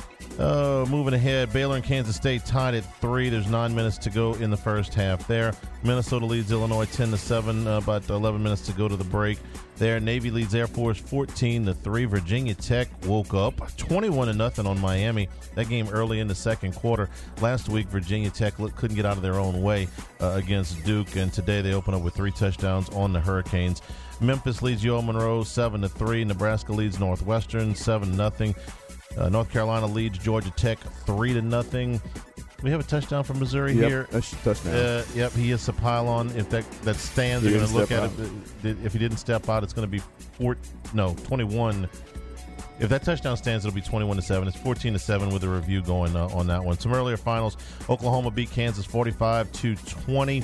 Uh, moving ahead, Baylor and Kansas State tied at three. There's nine minutes to go in the first half. There, Minnesota leads Illinois ten to seven. Uh, about eleven minutes to go to the break. There, Navy leads Air Force fourteen to three. Virginia Tech woke up twenty-one to nothing on Miami. That game early in the second quarter. Last week, Virginia Tech couldn't get out of their own way uh, against Duke, and today they open up with three touchdowns on the Hurricanes. Memphis leads U L Monroe seven to three. Nebraska leads Northwestern seven to nothing. Uh, North Carolina leads Georgia Tech three to nothing. We have a touchdown from Missouri yep, here. A touchdown. Uh, yep, he is a pylon. If that that stands, He you're going to look at out. it. If he didn't step out, it's going to be four. No, twenty-one. If that touchdown stands, it'll be twenty-one to seven. It's fourteen to seven with a review going uh, on that one. Some earlier finals: Oklahoma beat Kansas forty-five to twenty.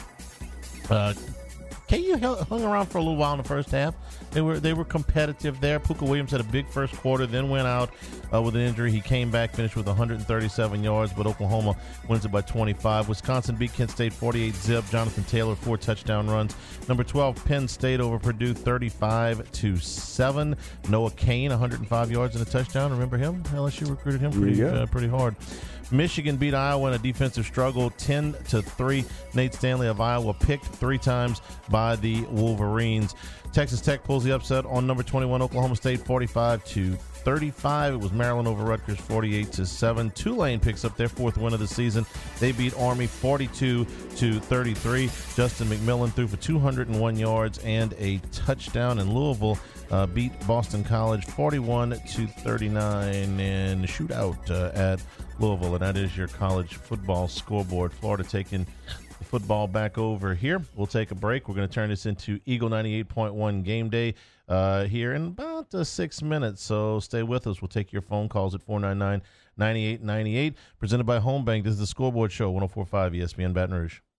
Uh, K U hung around for a little while in the first half. They were they were competitive there. Puka Williams had a big first quarter, then went out uh, with an injury. He came back, finished with one hundred thirty-seven yards, but Oklahoma wins it by twenty-five. Wisconsin beat Kent State forty-eight zip. Jonathan Taylor, four touchdown runs. Number twelve, Penn State over Purdue thirty-five to seven. Noah Cain, one hundred five yards and a touchdown. Remember him? L S U recruited him pretty, uh, pretty hard. Michigan beat Iowa in a defensive struggle, ten to three. Nate Stanley of Iowa picked three times by the Wolverines. Texas Tech pulls the upset on number twenty-one, Oklahoma State, forty-five to thirty-five. It was Maryland over Rutgers, forty-eight to seven. Tulane picks up their fourth win of the season. They beat Army forty-two to thirty-three. Justin McMillan threw for two hundred one yards and a touchdown. And Louisville uh, beat Boston College forty-one to thirty-nine in the shootout uh, at Louisville. And that is your college football scoreboard. Florida taking the football back over here. We'll take a break. We're going to turn this into Eagle ninety-eight point one Game Day uh, here in about uh, six minutes. So stay with us. We'll take your phone calls at four nine nine, nine eight nine eight. Presented by Home Bank. This is the Scoreboard Show, one oh four point five E S P N Baton Rouge.